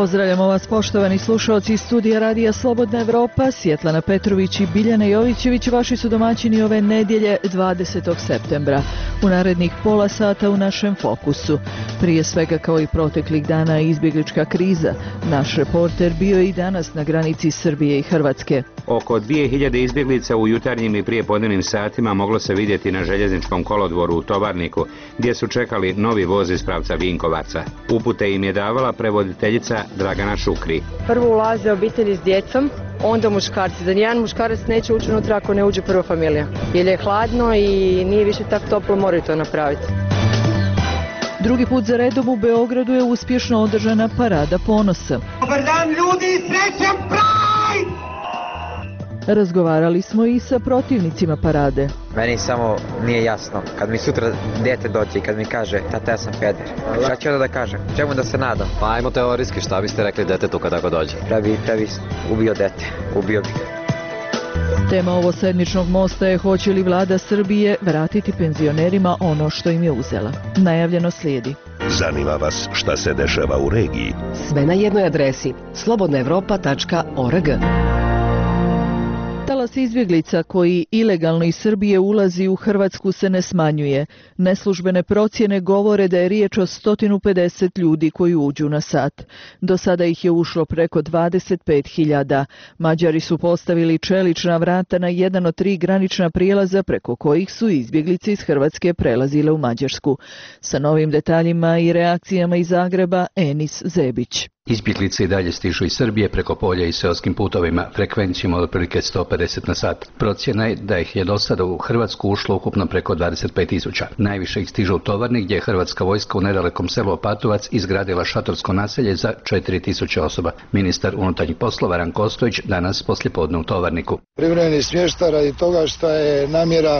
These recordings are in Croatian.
Pozdravljamo vas poštovani slušalci iz studija Radija Slobodna Evropa. Svjetlana Petrović i Biljana Jovićević vaši su domaćini ove nedjelje 20. septembra. U narednih pola sata u našem fokusu. Prije svega kao i proteklih dana izbjeglička kriza. Naš reporter bio je i danas na granici Srbije i Hrvatske. Oko 2000 izbjeglica u jutarnjim i prijepodnevnim satima moglo se vidjeti na željezničkom kolodvoru u Tovarniku, gdje su čekali novi voz iz pravca Vinkovaca. Upute im je davala prevoditeljica Dragana Šukri. Prvo ulaze obitelji s djecom, onda muškarci. Da nijedan muškarac neće ući unutra ako ne uđe prva familija. Jer je hladno i nije više tako toplo, moraju to napraviti. Drugi put za redom u Beogradu je uspješno održana Parada ponosa. Dobar dan ljudi, srećan Pride! Razgovarali smo i sa protivnicima parade. Meni samo nije jasno, kad mi sutra dijete dođe i kad mi kaže tata ja sam peder, šta ću onda da kažem, čemu da se nadam? Pa ajmo teorijski, šta biste rekli detetu kada go dođe? Pravi ubio dete, ubio bih. Tema ovosedmičnog mosta je hoće li vlada Srbije vratiti penzionerima ono što im je uzela. Najavljeno slijedi. Zanima vas šta se dešava u regiji? Sve na jednoj adresi slobodnaevropa.org. Talas izbjeglica koji ilegalno iz Srbije ulazi u Hrvatsku se ne smanjuje. Neslužbene procjene govore da je riječ o 150 ljudi koji uđu na sat. Do sada ih je ušlo preko 25.000. Mađari su postavili čelična vrata na jedan od 3 granična prijelaza preko kojih su izbjeglice iz Hrvatske prelazile u Mađarsku. Sa novim detaljima i reakcijama iz Zagreba, Enis Zebić. Izbjeglice i dalje stižu iz Srbije preko polja i seoskim putovima, frekvencijom od otprilike 150 na sat. Procjena je da ih je do sada u Hrvatsku ušlo ukupno preko 25.000. Najviše ih stižu u Tovarnik, gdje je Hrvatska vojska u nedalekom selu Opatovac izgradila šatorsko naselje za 4.000 osoba. Ministar unutarnjih poslova Ranko Ostojić danas poslijepodne u Tovarniku. Privremeni smještaj radi toga što je namjera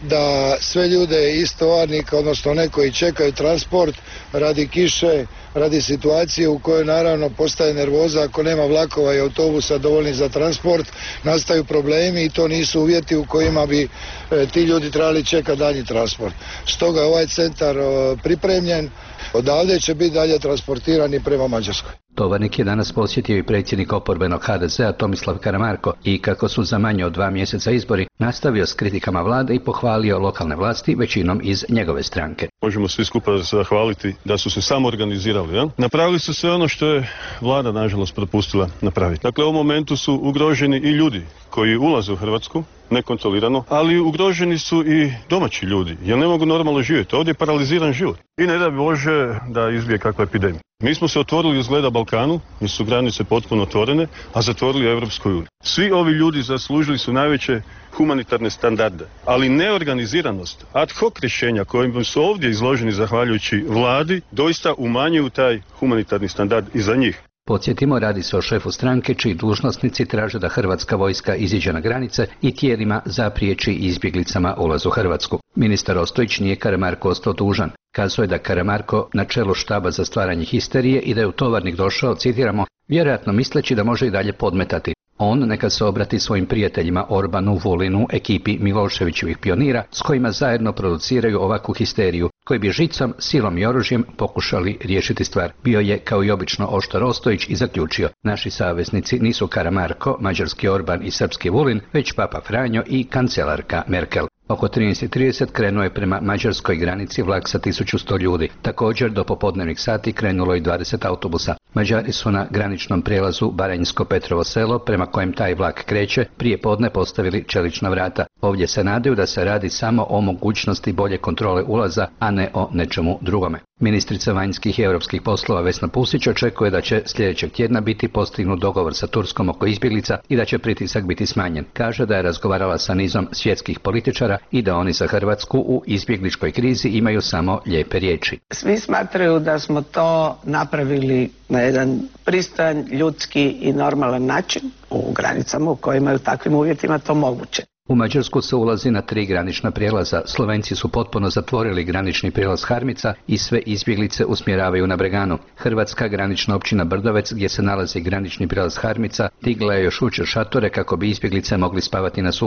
da sve ljude iz Tovarnika, odnosno one koji čekaju transport radi kiše, radi situacije u kojoj naravno postaje nervoza ako nema vlakova i autobusa dovoljnih za transport, nastaju problemi i to nisu uvjeti u kojima bi ti ljudi trebali čekati dalji transport. Stoga je ovaj centar pripremljen, odavde će biti dalje transportirani prema Mađarskoj. Tovarnik je danas posjetio i predsjednik oporbenog HDZ-a Tomislav Karamarko i kako su za manje od 2 mjeseca izbori, nastavio s kritikama vlade i pohvalio lokalne vlasti većinom iz njegove stranke. Možemo svi skupa zahvaliti da su se samo organizirali. Ja? Napravili su sve ono što je vlada nažalost propustila napraviti. Dakle, u ovom momentu su ugroženi i ljudi koji ulaze u Hrvatsku nekontrolirano, ali ugroženi su i domaći ljudi, jer ne mogu normalno živjeti. Ovdje je paraliziran život. I ne da Bože da izbije kakva epidemija. Mi smo se otvorili izgleda Balkanu, jer su granice potpuno otvorene, a zatvorili Europskoj uniji. Svi ovi ljudi zaslužili su najveće humanitarne standarde, ali neorganiziranost, ad hoc rješenja kojim su ovdje izloženi zahvaljujući vladi, doista umanjuju taj humanitarni standard i za njih. Podsjetimo, radi se o šefu stranke čiji dužnosnici traže da Hrvatska vojska iziđe na granice i tijelima zapriječi izbjeglicama ulaz u Hrvatsku. Ministar Ostojić nije Karamarko ostao dužan. Kazao je da Karamarko na čelu štaba za stvaranje histerije i da je u Tovarnik došao, citiramo, vjerojatno misleći da može i dalje podmetati. On neka se obrati svojim prijateljima Orbanu, Vulinu, ekipi Miloševićevih pionira s kojima zajedno produciraju ovakvu histeriju, koji bi žicom, silom i oružjem pokušali riješiti stvar. Bio je, kao i obično, oštar Ostojić i zaključio: naši saveznici nisu Karamarko, mađarski Orban i srpski Vulin, već Papa Franjo i kancelarka Merkel. Oko 13:30 krenuo je prema mađarskoj granici vlak sa 1100 ljudi. Također do popodnevnih sati krenulo i 20 autobusa. Mađari su na graničnom prijelazu Baranjsko-Petrovo selo, prema kojem taj vlak kreće, prije podne postavili čelična vrata. Ovdje se nadaju da se radi samo o mogućnosti bolje kontrole ulaza, a ne o nečemu drugome. Ministrica vanjskih i europskih poslova Vesna Pusić očekuje da će sljedećeg tjedna biti postignut dogovor sa Turskom oko izbjeglica i da će pritisak biti smanjen. Kaže da je razgovarala sa nizom svjetskih političara i da oni za Hrvatsku u izbjegličkoj krizi imaju samo lijepe riječi. Svi smatraju da smo to napravili na jedan pristojan, ljudski i normalan način u granicama u kojima je u takvim uvjetima to moguće. U Mađarsku se ulazi na 3 granična prijelaza. Slovenci su potpuno zatvorili granični prijelaz Harmica i sve izbjeglice usmjeravaju na Breganu. Hrvatska granična općina Brdovec, gdje se nalazi granični prijelaz Harmica, digla je još jučer šatore kako bi izbjeglice mogli spavati na suhome.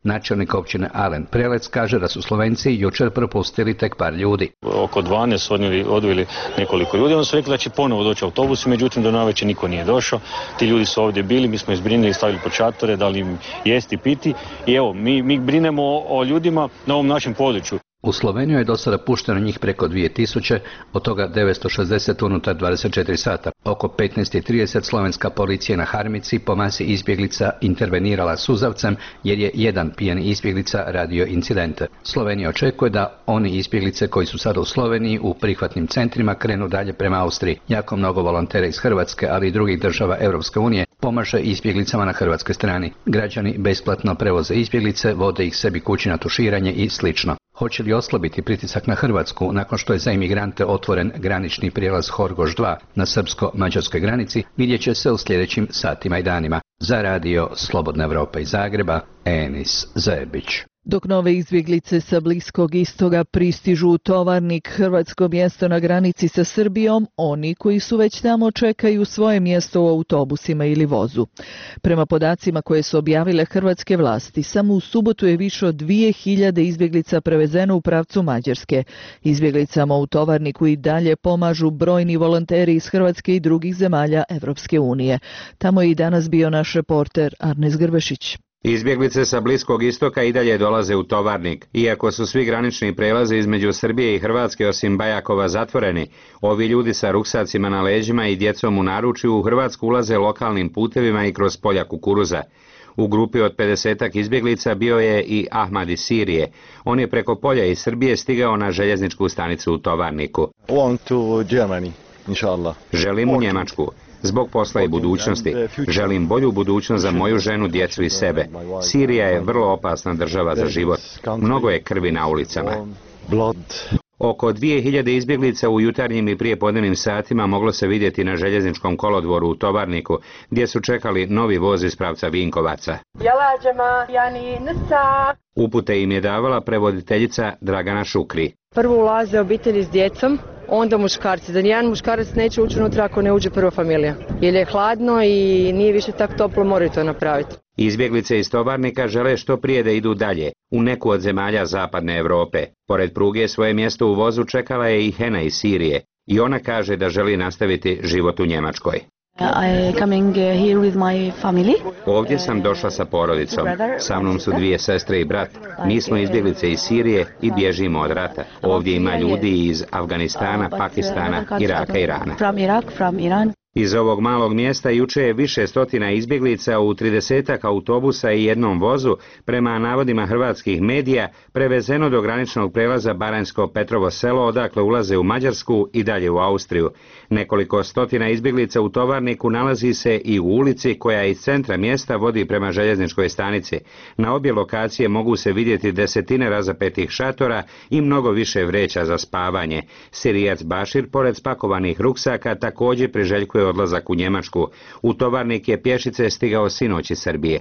Načelnik općine Alen Prelec kaže da su Slovenci jučer propustili tek par ljudi. Oko 12 odveli nekoliko ljudi, onda su rekli da će ponovo doći autobusi, međutim do navečer niko nije došao. Ti ljudi su ovdje bili, mi smo ih zbrinili, stavili pod šatore, dali im jesti, piti i evo, mi brinemo o ljudima na ovom našem području. U Sloveniju je do sada pušteno njih preko 2000, od toga 960 unutar 24 sata. Oko 15:30 slovenska policija na Harmici po masi izbjeglica intervenirala suzavcem jer je jedan pijani izbjeglica radio incidente. Slovenija očekuje da oni izbjeglice koji su sada u Sloveniji u prihvatnim centrima krenu dalje prema Austriji. Jako mnogo volontera iz Hrvatske, ali i drugih država Europske unije pomaže izbjeglicama na hrvatskoj strani. Građani besplatno prevoze izbjeglice, vode ih sebi kući na tuširanje i slično. Hoće li oslabiti pritisak na Hrvatsku nakon što je za imigrante otvoren granični prijelaz Horgoš 2 na srpsko-mađarskoj granici, vidjet će se u sljedećim satima i danima. Za radio Slobodna Evropa iz Zagreba, Enis Zebić. Dok nove izbjeglice sa Bliskog istoga pristižu u Tovarnik, hrvatsko mjesto na granici sa Srbijom, oni koji su već tamo čekaju svoje mjesto u autobusima ili vozu. Prema podacima koje su objavile hrvatske vlasti, samo u subotu je više od 2000 izbjeglica prevezeno u pravcu Mađarske. Izbjeglicama u Tovarniku i dalje pomažu brojni volonteri iz Hrvatske i drugih zemalja Evropske unije. Tamo je i danas bio naš reporter Arnes Grbešić. Izbjeglice sa Bliskog istoka i dalje dolaze u Tovarnik. Iako su svi granični prelazi između Srbije i Hrvatske osim Bajakova zatvoreni, ovi ljudi sa ruksacima na leđima i djecom u naručju u Hrvatsku ulaze lokalnim putevima i kroz polja kukuruza. U grupi od 50-ak izbjeglica bio je i Ahmad iz Sirije. On je preko polja iz Srbije stigao na željezničku stanicu u Tovarniku. Želim u Njemačku. Zbog posla i budućnosti. Želim bolju budućnost za moju ženu, djecu i sebe. Sirija je vrlo opasna država za život. Mnogo je krvi na ulicama. Oko 2000 izbjeglica u jutarnjim i prijepodnevnim satima moglo se vidjeti na željezničkom kolodvoru u Tovarniku, gdje su čekali novi voz iz pravca Vinkovaca. Upute im je davala prevoditeljica Dragana Šukri. Prvo ulaze obitelji s djecom, onda muškarci. Da nijedan muškarac neće ući unutra ako ne uđe prva familija. Jer je hladno i nije više tako toplo, moraju to napraviti. Izbjeglice iz Tovarnika žele što prije da idu dalje, u neku od zemalja zapadne Europe. Pored pruge svoje mjesto u vozu čekala je i Hena iz Sirije. I ona kaže da želi nastaviti život u Njemačkoj. Ovdje sam došla sa porodicom. Sa mnom su 2 sestre i brat. Mi smo izbjeglice iz Sirije i bježimo od rata. Ovdje ima ljudi iz Afganistana, Pakistana, Iraka i Irana. Iz ovog malog mjesta juče je više stotina izbjeglica u 30-ak autobusa i jednom vozu, prema navodima hrvatskih medija, prevezeno do graničnog prelaza Baranjsko Petrovo selo, odakle ulaze u Mađarsku i dalje u Austriju. Nekoliko stotina izbjeglica u Tovarniku nalazi se i u ulici koja iz centra mjesta vodi prema željezničkoj stanici. Na obje lokacije mogu se vidjeti desetine razapetih šatora i mnogo više vreća za spavanje. Sirijac Bašir, pored spakovanih ruksaka, također priželjkuje odlazak u Njemačku. U Tovarnik je pješice stigao sinoć iz Srbije.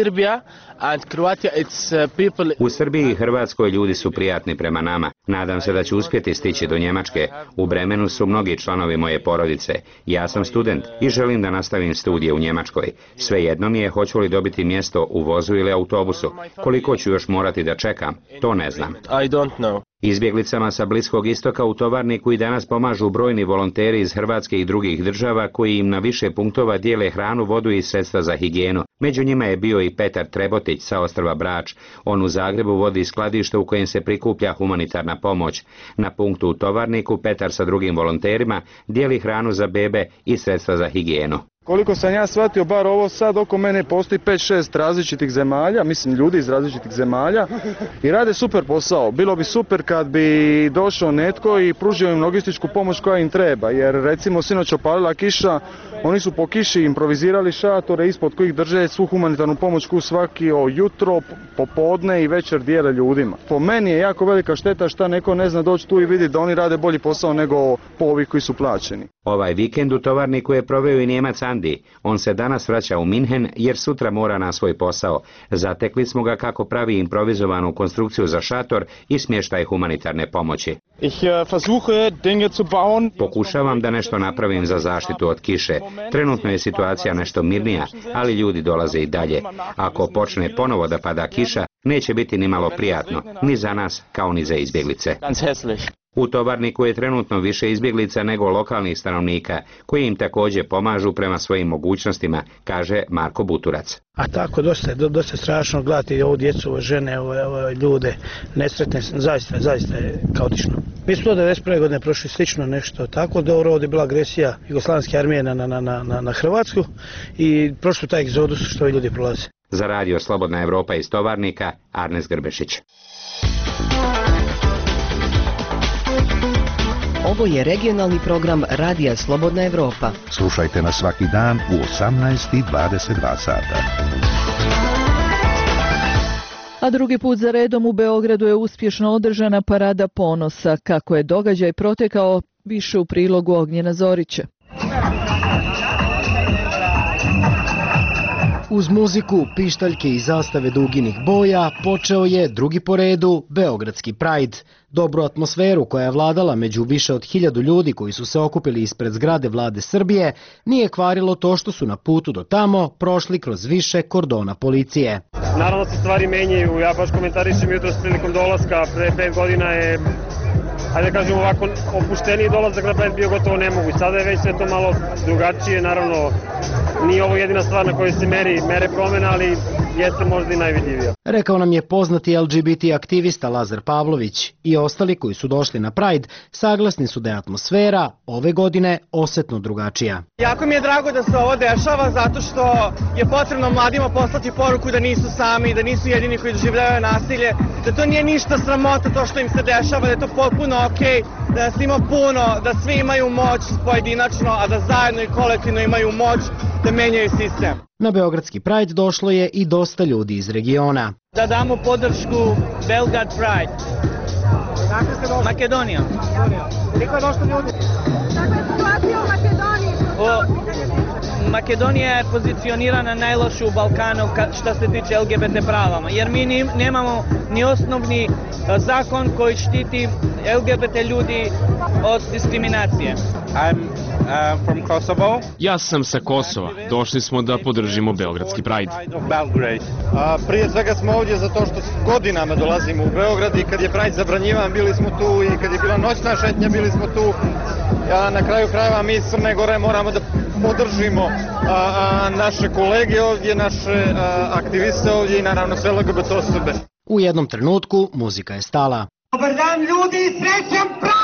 U Srbiji i Hrvatskoj ljudi su prijatni prema nama. Nadam se da ću uspjeti stići do Njemačke. U Bremenu su mnogi članovi moje porodice. Ja sam student i želim da nastavim studije u Njemačkoj. Svejedno mi je hoću li dobiti mjesto u vozu ili autobusu. Koliko ću još morati da čekam, to ne znam. Izbjeglicama sa Bliskog istoka u Tovarniku i danas pomažu brojni volonteri iz Hrvatske i drugih država koji im na više punktova dijele hranu, vodu i sredstva za higijenu. Među njima je bio i Petar Trebotić sa ostrva Brač. On u Zagrebu vodi skladište u kojem se prikuplja humanitarna pomoć. Na punktu u Tovarniku Petar sa drugim volonterima dijeli hranu za bebe i sredstva za higijenu. Koliko sam ja shvatio, bar ovo sad oko mene postoji 5-6 različitih zemalja, mislim ljudi iz različitih zemalja i rade super posao. Bilo bi super kad bi došao netko i pružio im logističku pomoć koja im treba, jer recimo sinoć opalila kiša, oni su po kiši improvizirali šatore ispod kojih drže svu humanitarnu pomoć koju svaki jutro, popodne i večer dijele ljudima. Po meni je jako velika šteta šta neko ne zna doći tu i vidi da oni rade bolji posao nego po ovih koji su plaćeni. Ovaj vikend u Tovarniku je proveo i Njemac Andi. On se danas vraća u Minhen jer sutra mora na svoj posao. Zatekli smo ga kako pravi improvizovanu konstrukciju za šator i smještaj humanitarne pomoći. Pokušavam da nešto napravim za zaštitu od kiše. Trenutno je situacija nešto mirnija, ali ljudi dolaze i dalje. Ako počne ponovo da pada kiša, neće biti ni malo prijatno, ni za nas kao ni za izbjeglice. U Tovarniku je trenutno više izbjeglica nego lokalnih stanovnika, koji im također pomažu prema svojim mogućnostima, kaže Marko Buturac. A tako, dosta strašno gledati ovu djecu, ove žene, ove ljude, nesretne, zaista je kaotično. Mi smo 1991. godine prošli slično nešto tako, da ovdje je bila agresija Jugoslavijske armije na Hrvatsku i prošli taj egzodus što ovi ljudi prolaze. Za radio Slobodna Evropa iz Tovarnika, Arnes Grbešić. Ovo je regionalni program Radija Slobodna Evropa. Slušajte nas svaki dan u 18:22 sata. A drugi put za redom u Beogradu je uspješno održana Parada ponosa. Kako je događaj protekao, više u prilogu Ognjena Zorića. Uz muziku, pištaljke i zastave duginih boja počeo je drugi po redu Beogradski Pride. Dobru atmosferu koja je vladala među više od 1000 ljudi koji su se okupili ispred zgrade vlade Srbije nije kvarilo to što su na putu do tamo prošli kroz više kordona policije. Naravno se stvari menjaju, ja baš komentarišem jutros prilikom dolaska, pre 5 godina je, hajde da kažem ovako, opušteniji dolazak na Pride bio gotovo nemoguć. Sada je već sve to malo drugačije, naravno nije ovo jedina stvar na kojoj se mere promjena, ali jeste možda i najvidljivija. Rekao nam je poznati LGBT aktivista Lazar Pavlović i ostali koji su došli na Pride saglasni su da je atmosfera ove godine osetno drugačija. Jako mi je drago da se ovo dešava zato što je potrebno mladima poslati poruku da nisu sami, da nisu jedini koji doživljavaju nasilje, da to nije ništa sramota to što im se dešava, da je to potpuno okej, da nas ima puno, da svi imaju moć pojedinačno, a da zajedno i kolektivno imaju moć da menjaju sistem. Na Beogradski Pride došlo je i dosta ljudi iz regiona. Da damo podršku Belgrad Pride. Makedonija. Koliko je došlo ljudi? Kakva je situacija u Makedoniji? Makedonija je pozicionirana najloše u Balkanu što se tiče LGBT pravama, jer mi nemamo ni osnovni zakon koji štiti LGBT ljudi od diskriminacije. From Kosovo. Ja sam sa Kosova. Došli smo da podržimo Beogradski Pride. Prije svega smo ovdje zato što godinama dolazimo u Beograd i kad je Pride zabranjivan bili smo tu i kad je bila noćna šetnja bili smo tu. Na kraju krajeva mi iz Crne Gore moramo da podržimo naše kolege ovdje, naše aktiviste ovdje i naravno sve LGBT osobe. U jednom trenutku muzika je stala. Dobar dan ljudi, srećan Pride!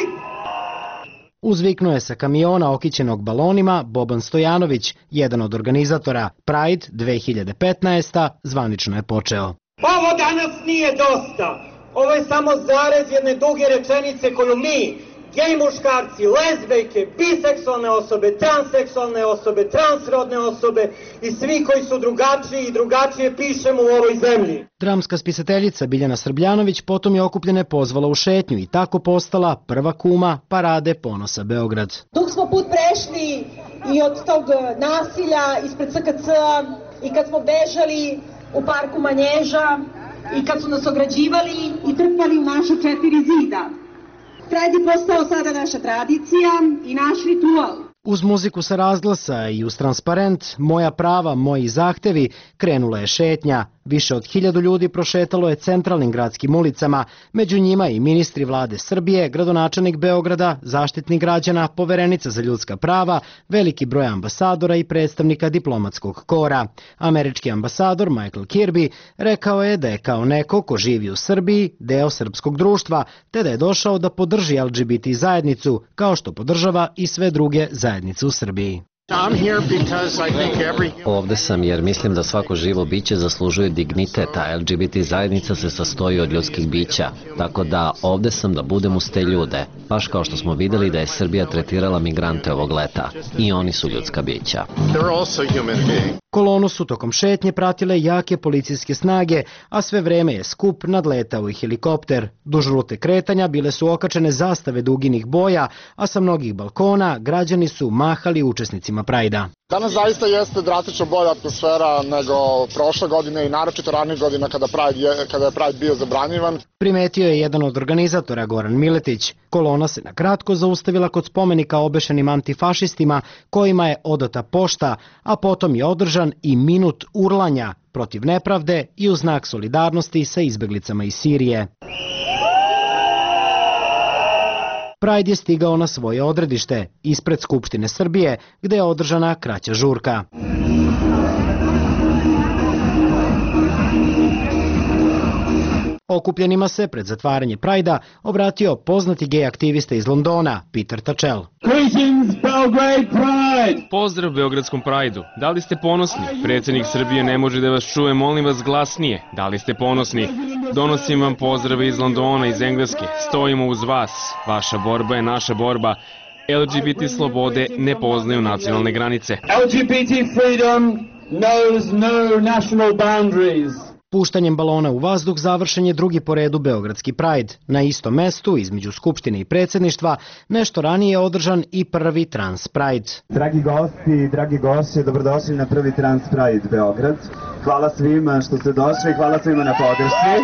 Uzviknuo je sa kamiona okićenog balonima Boban Stojanović, jedan od organizatora. Pride 2015. zvanično je počeo. Ovo danas nije dosta. Ovo je samo zarez jedne duge rečenice koju mi, gej muškarci, lezbejke, biseksualne osobe, transseksualne osobe, transrodne osobe i svi koji su drugačiji i drugačije pišemo u ovoj zemlji. Dramska spisateljica Biljana Srbljanović potom je okupljene pozvala u šetnju i tako postala prva kuma Parade ponosa Beograd. Dug smo put prešli i od tog nasilja ispred SKC-a i kad smo bežali u parku Manježa i kad su nas ograđivali i trpali u naša 4 zida. Pride je postao sada naša tradicija i naš ritual. Uz muziku sa razglasa i uz transparent Moja prava, moji zahtevi krenula je šetnja. Više od 1000 ljudi prošetalo je centralnim gradskim ulicama, među njima i ministri vlade Srbije, gradonačelnik Beograda, zaštitnik građana, poverenica za ljudska prava, veliki broj ambasadora i predstavnika diplomatskog kora. Američki ambasador Michael Kirby rekao je da je kao neko ko živi u Srbiji deo srpskog društva, te da je došao da podrži LGBT zajednicu, kao što podržava i sve druge zajednice u Srbiji. Ovde sam jer mislim da svako živo biće zaslužuje dignitet, a LGBT zajednica se sastoji od ljudskih bića. Tako da ovde sam da budem uz te ljude, baš kao što smo videli da je Srbija tretirala migrante ovog leta. I oni su ljudska bića. Kolonu su tokom šetnje pratile jake policijske snage, a sve vreme je skup nadletao i helikopter. Duž rute kretanja bile su okačene zastave duginih boja, a sa mnogih balkona građani su mahali učesnicima Prajda. Danas zaista jeste drastično bolja atmosfera nego prošle godine i naročito ranih godina kada je Pride bio zabranjivan. Primetio je jedan od organizatora Goran Miletić. Kolona se na kratko zaustavila kod spomenika obešenim antifašistima kojima je odata pošta, a potom je održan i minut urlanja protiv nepravde i u znak solidarnosti sa izbeglicama iz Sirije. Pride je stigao na svoje odredište, ispred Skupštine Srbije, gde je održana kraća žurka. Okupljenima se pred zatvaranje Prajda obratio poznati gej aktivista iz Londona, Peter Tatchell. Pozdrav Beogradskom Prajdu. Da li ste ponosni? Predsjednik Srbije ne može da vas čuje, molim vas glasnije. Da li ste ponosni? Donosim vam pozdrave iz Londona, iz Engleske. Stojimo uz vas. Vaša borba je naša borba. LGBT slobode ne poznaju nacionalne granice. LGBT freedom knows no national boundaries. Puštanjem balona u vazduh završen je drugi po redu Beogradski Pride. Na istom mestu, između Skupštine i predsjedništva, nešto ranije je održan i prvi Trans Pride. Dragi gosti, dragi gošće, dobrodošli na prvi Trans Pride Beograd. Hvala svima što ste došli, hvala svima na podršci.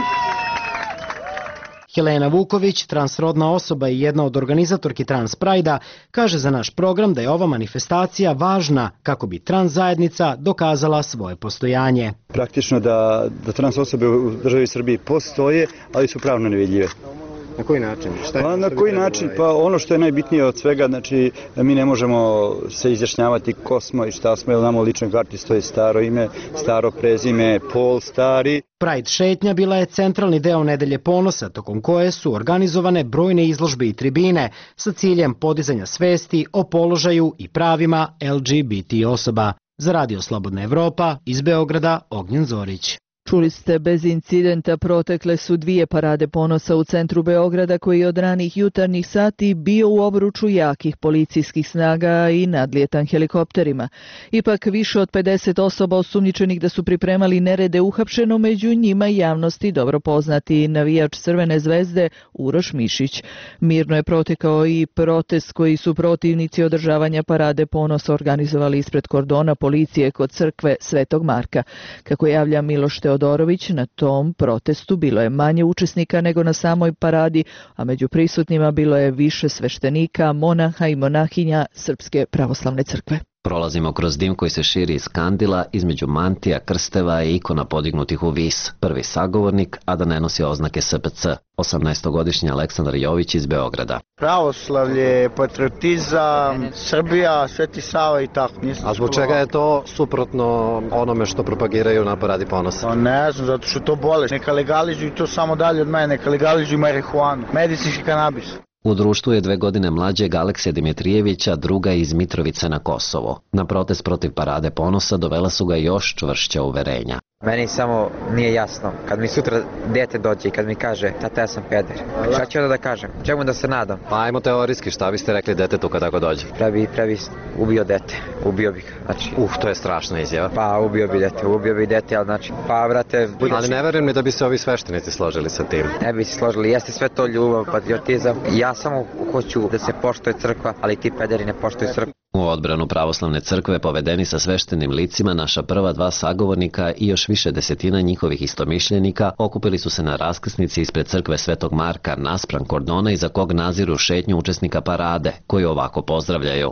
Helena Vuković, transrodna osoba i jedna od organizatorki Trans Prajda, kaže za naš program da je ova manifestacija važna kako bi trans zajednica dokazala svoje postojanje. Praktično da trans osobe u državi Srbiji postoje, ali su pravno nevidljive. Na koji način? Na koji način? Pa ono što je najbitnije od svega, znači mi ne možemo se izjašnjavati ko smo i šta smo, jer nam u ličnoj karti stoji staro ime, staro prezime, pol stari. Pride šetnja bila je centralni deo Nedelje ponosa, tokom koje su organizovane brojne izložbe i tribine sa ciljem podizanja svesti o položaju i pravima LGBT osoba. Za Radio Slobodna Evropa, iz Beograda, Ognjen Zorić. Čuli ste, bez incidenta protekle su 2 parade ponosa u centru Beograda koji je od ranih jutarnjih sati bio u obruču jakih policijskih snaga i nadlijetan helikopterima. Ipak više od 50 osoba osumnjičenih da su pripremali nerede uhapšeno, među njima javnosti dobro poznati navijač Crvene zvezde Uroš Mišić. Mirno je protekao i protest koji su protivnici održavanja parade ponosa organizovali ispred kordona policije kod crkve Svetog Marka. Kako javlja Miloš Teodorović, na tom protestu bilo je manje učesnika nego na samoj paradi, a među prisutnima bilo je više sveštenika, monaha i monahinja Srpske pravoslavne crkve. Prolazimo kroz dim koji se širi iz kandila, između mantija, krsteva i ikona podignutih u vis. Prvi sagovornik, a da ne nosi oznake SPC. 18-godišnji Aleksandar Jović iz Beograda. Pravoslavlje, patriotizam, Srbija, Sveti Sava i tako. A zbog čega je to suprotno onome što propagiraju na paradi ponosa? Pa ne znam, zato što to bolest. Neka legalizuju to samo dalje od mene, neka legalizuju marihuanu, medicinski kanabis. U društvu je 2 godine mlađeg Aleksija Dimitrijevića, druga iz Mitrovice na Kosovo. Na protest protiv parade ponosa dovela su ga još čvršća uverenja. Meni samo nije jasno, kad mi sutra dete dođe i kad mi kaže tata ja sam peder, šta ću onda da kažem, čemu da se nadam? Pa ajmo teorijski, šta biste rekli detetu kad tako dođe? Prebi ubio dete, ubio bih ga, znači. To je strašna izjava. Pa ubio bi dete, ali znači, pa brate... Ali ne verujem ni da bi se ovi sveštenici složili sa tim. Ne bi se složili, jeste sve to ljubav, patriotizam, ja samo hoću da se poštuje crkva, ali ti pederi ne poštuju crkvu. U odbranu pravoslavne crkve, povedeni sa sveštenim licima, naša prva 2 sagovornika i još više desetina njihovih istomišljenika okupili su se na raskrsnici ispred crkve Svetog Marka naspram kordona iza kog naziru šetnju učesnika parade, koji ovako pozdravljaju.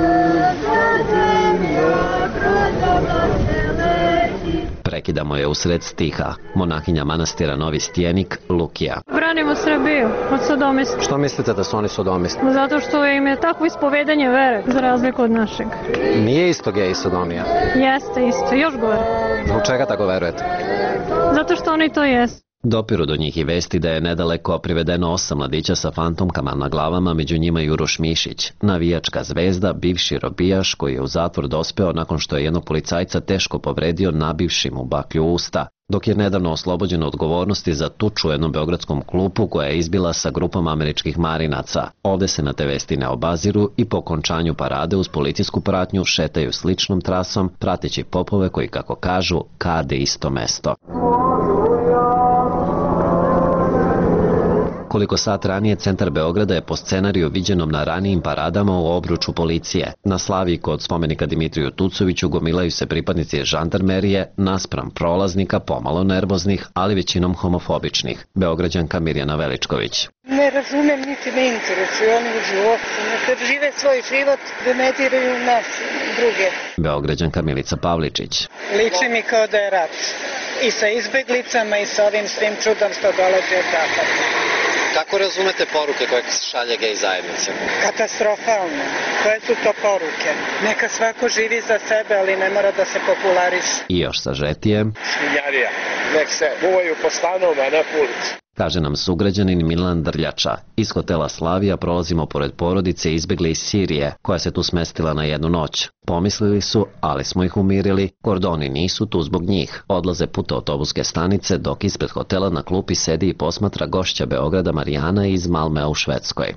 Prekidamo je usred stiha. Monahinja manastira Novi Stjenik, Lukija. Branimo Srbiju od sodomista. Što mislite da su oni sodomisti? Zato što im je takvo ispovedanje vere, za razliku od našeg. Nije isto gej i sodomija? Jeste isto, još gore. Zbog čega tako verujete? Zato što oni to jesu. Dopiru do njih i vesti da je nedaleko privedeno 8 mladića sa fantomkama na glavama, među njima i Uroš Mišić, navijačka zvezda, bivši robijaš koji je u zatvor dospeo nakon što je jednog policajca teško povredio nabivši mu baklju usta, dok je nedavno oslobođen odgovornosti za tuču u jednom beogradskom klubu koja je izbila sa grupom američkih marinaca. Ovde se na te vesti ne obaziru i po okončanju parade uz policijsku pratnju šetaju sličnom trasom, prateći popove koji, kako kažu, kade isto mesto. Nekoliko sat ranije centar Beograda je po scenariju viđenom na ranijim paradama u obruču policije. Na Slaviji kod spomenika Dimitriju Tucoviću gomilaju se pripadnici žandarmerije naspram prolaznika pomalo nervoznih, ali većinom homofobičnih. Beograđanka Mirjana Veličković. Ne razumem, niti me interesuje oni u životu. Neka žive svoj život, da ne diraju nas druge. Beograđanka Milica Pavličić. Liči mi kao da je rat. I sa izbeglicama i sa ovim svim čudom što dolazi od zapada. Kako razumete poruke koje se šalje gej zajednice? Katastrofalno. Koje su to poruke? Neka svako živi za sebe, ali ne mora da se populariše. I još sažetije. Svinjarija. Nek se buvaju po stanovima, na ulici. Kaže nam sugrađanin Milan Drljača. Iz hotela Slavija prolazimo pored porodice izbegle iz Sirije, koja se tu smestila na jednu noć. Pomislili su, ali smo ih umirili, kordoni nisu tu zbog njih. Odlaze put autobuske stanice, dok ispred hotela na klupi sedi i posmatra gošća Beograda Marijana iz Malmea u Švedskoj.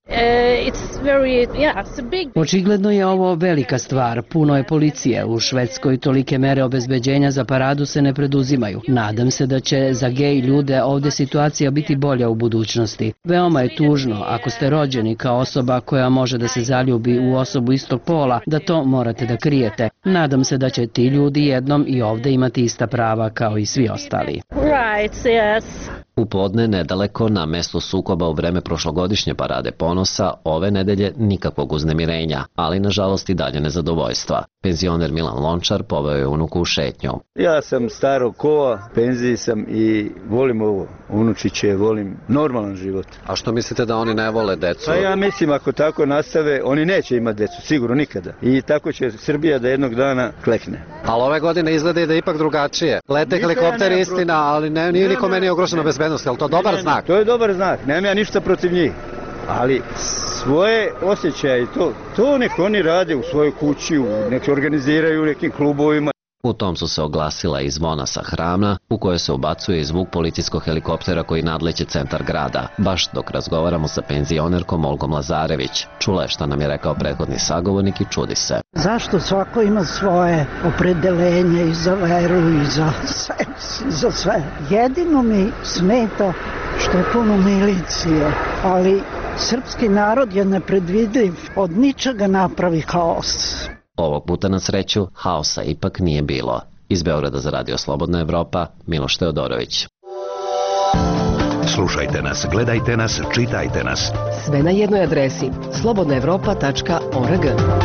Očigledno je ovo velika stvar, puno je policije. U Švedskoj tolike mere obezbeđenja za paradu se ne preduzimaju. Nadam se da će za gej ljude ovde situacija biti bolja u budućnosti. Veoma je tužno, ako ste rođeni kao osoba koja može da se zaljubi u osobu istog pola, da to morate da krijete. Nadam se da će ti ljudi jednom i ovde imati ista prava kao i svi ostali. U podne nedaleko na mesto sukoba u vreme prošlogodišnje parade ponosa, ove nedelje nikakvog uznemirenja, ali nažalost i dalje nezadovoljstva. Penzioner Milan Lončar poveo je unuku u šetnju. Ja sam starog kova, penziji sam i volim ovo. Unučiće, volim normalan život. A što mislite da oni ne vole decu? Pa ja mislim ako tako nastave, oni neće imati decu, sigurno nikada. I tako će Srbija da jednog dana klekne. Ali ove godine izgleda i da je ipak drugačije. Lete helikopter istina, ali nije nikome nije ugrožena bezbednost, je li to dobar znak? To je dobar znak, nemam ja ništa protiv njih. Ali svoje osjećaje, to nek oni rade u svojoj kući, nek organiziraju u nekim klubovima. U tom su se oglasila i zvona sa Hrama, u kojoj se ubacuje i zvuk policijskog helikoptera koji nadleće centar grada. Baš dok razgovaramo sa penzionerkom Olgom Lazarević. Čula je šta nam je rekao prethodni sagovornik i čudi se. Zašto svako ima svoje opredelenje i za veru i za sve. Jedino mi smeta što je puno milicije, ali srpski narod je nepredvidljiv, od ničega napravi haos. Ovog puta na sreću haosa ipak nije bilo. Iz Beograda za Radio Slobodna Evropa, Miloš Teodorović. Slušajte nas, gledajte nas, čitajte nas. Sve na jednoj adresi slobodnaevropa.org.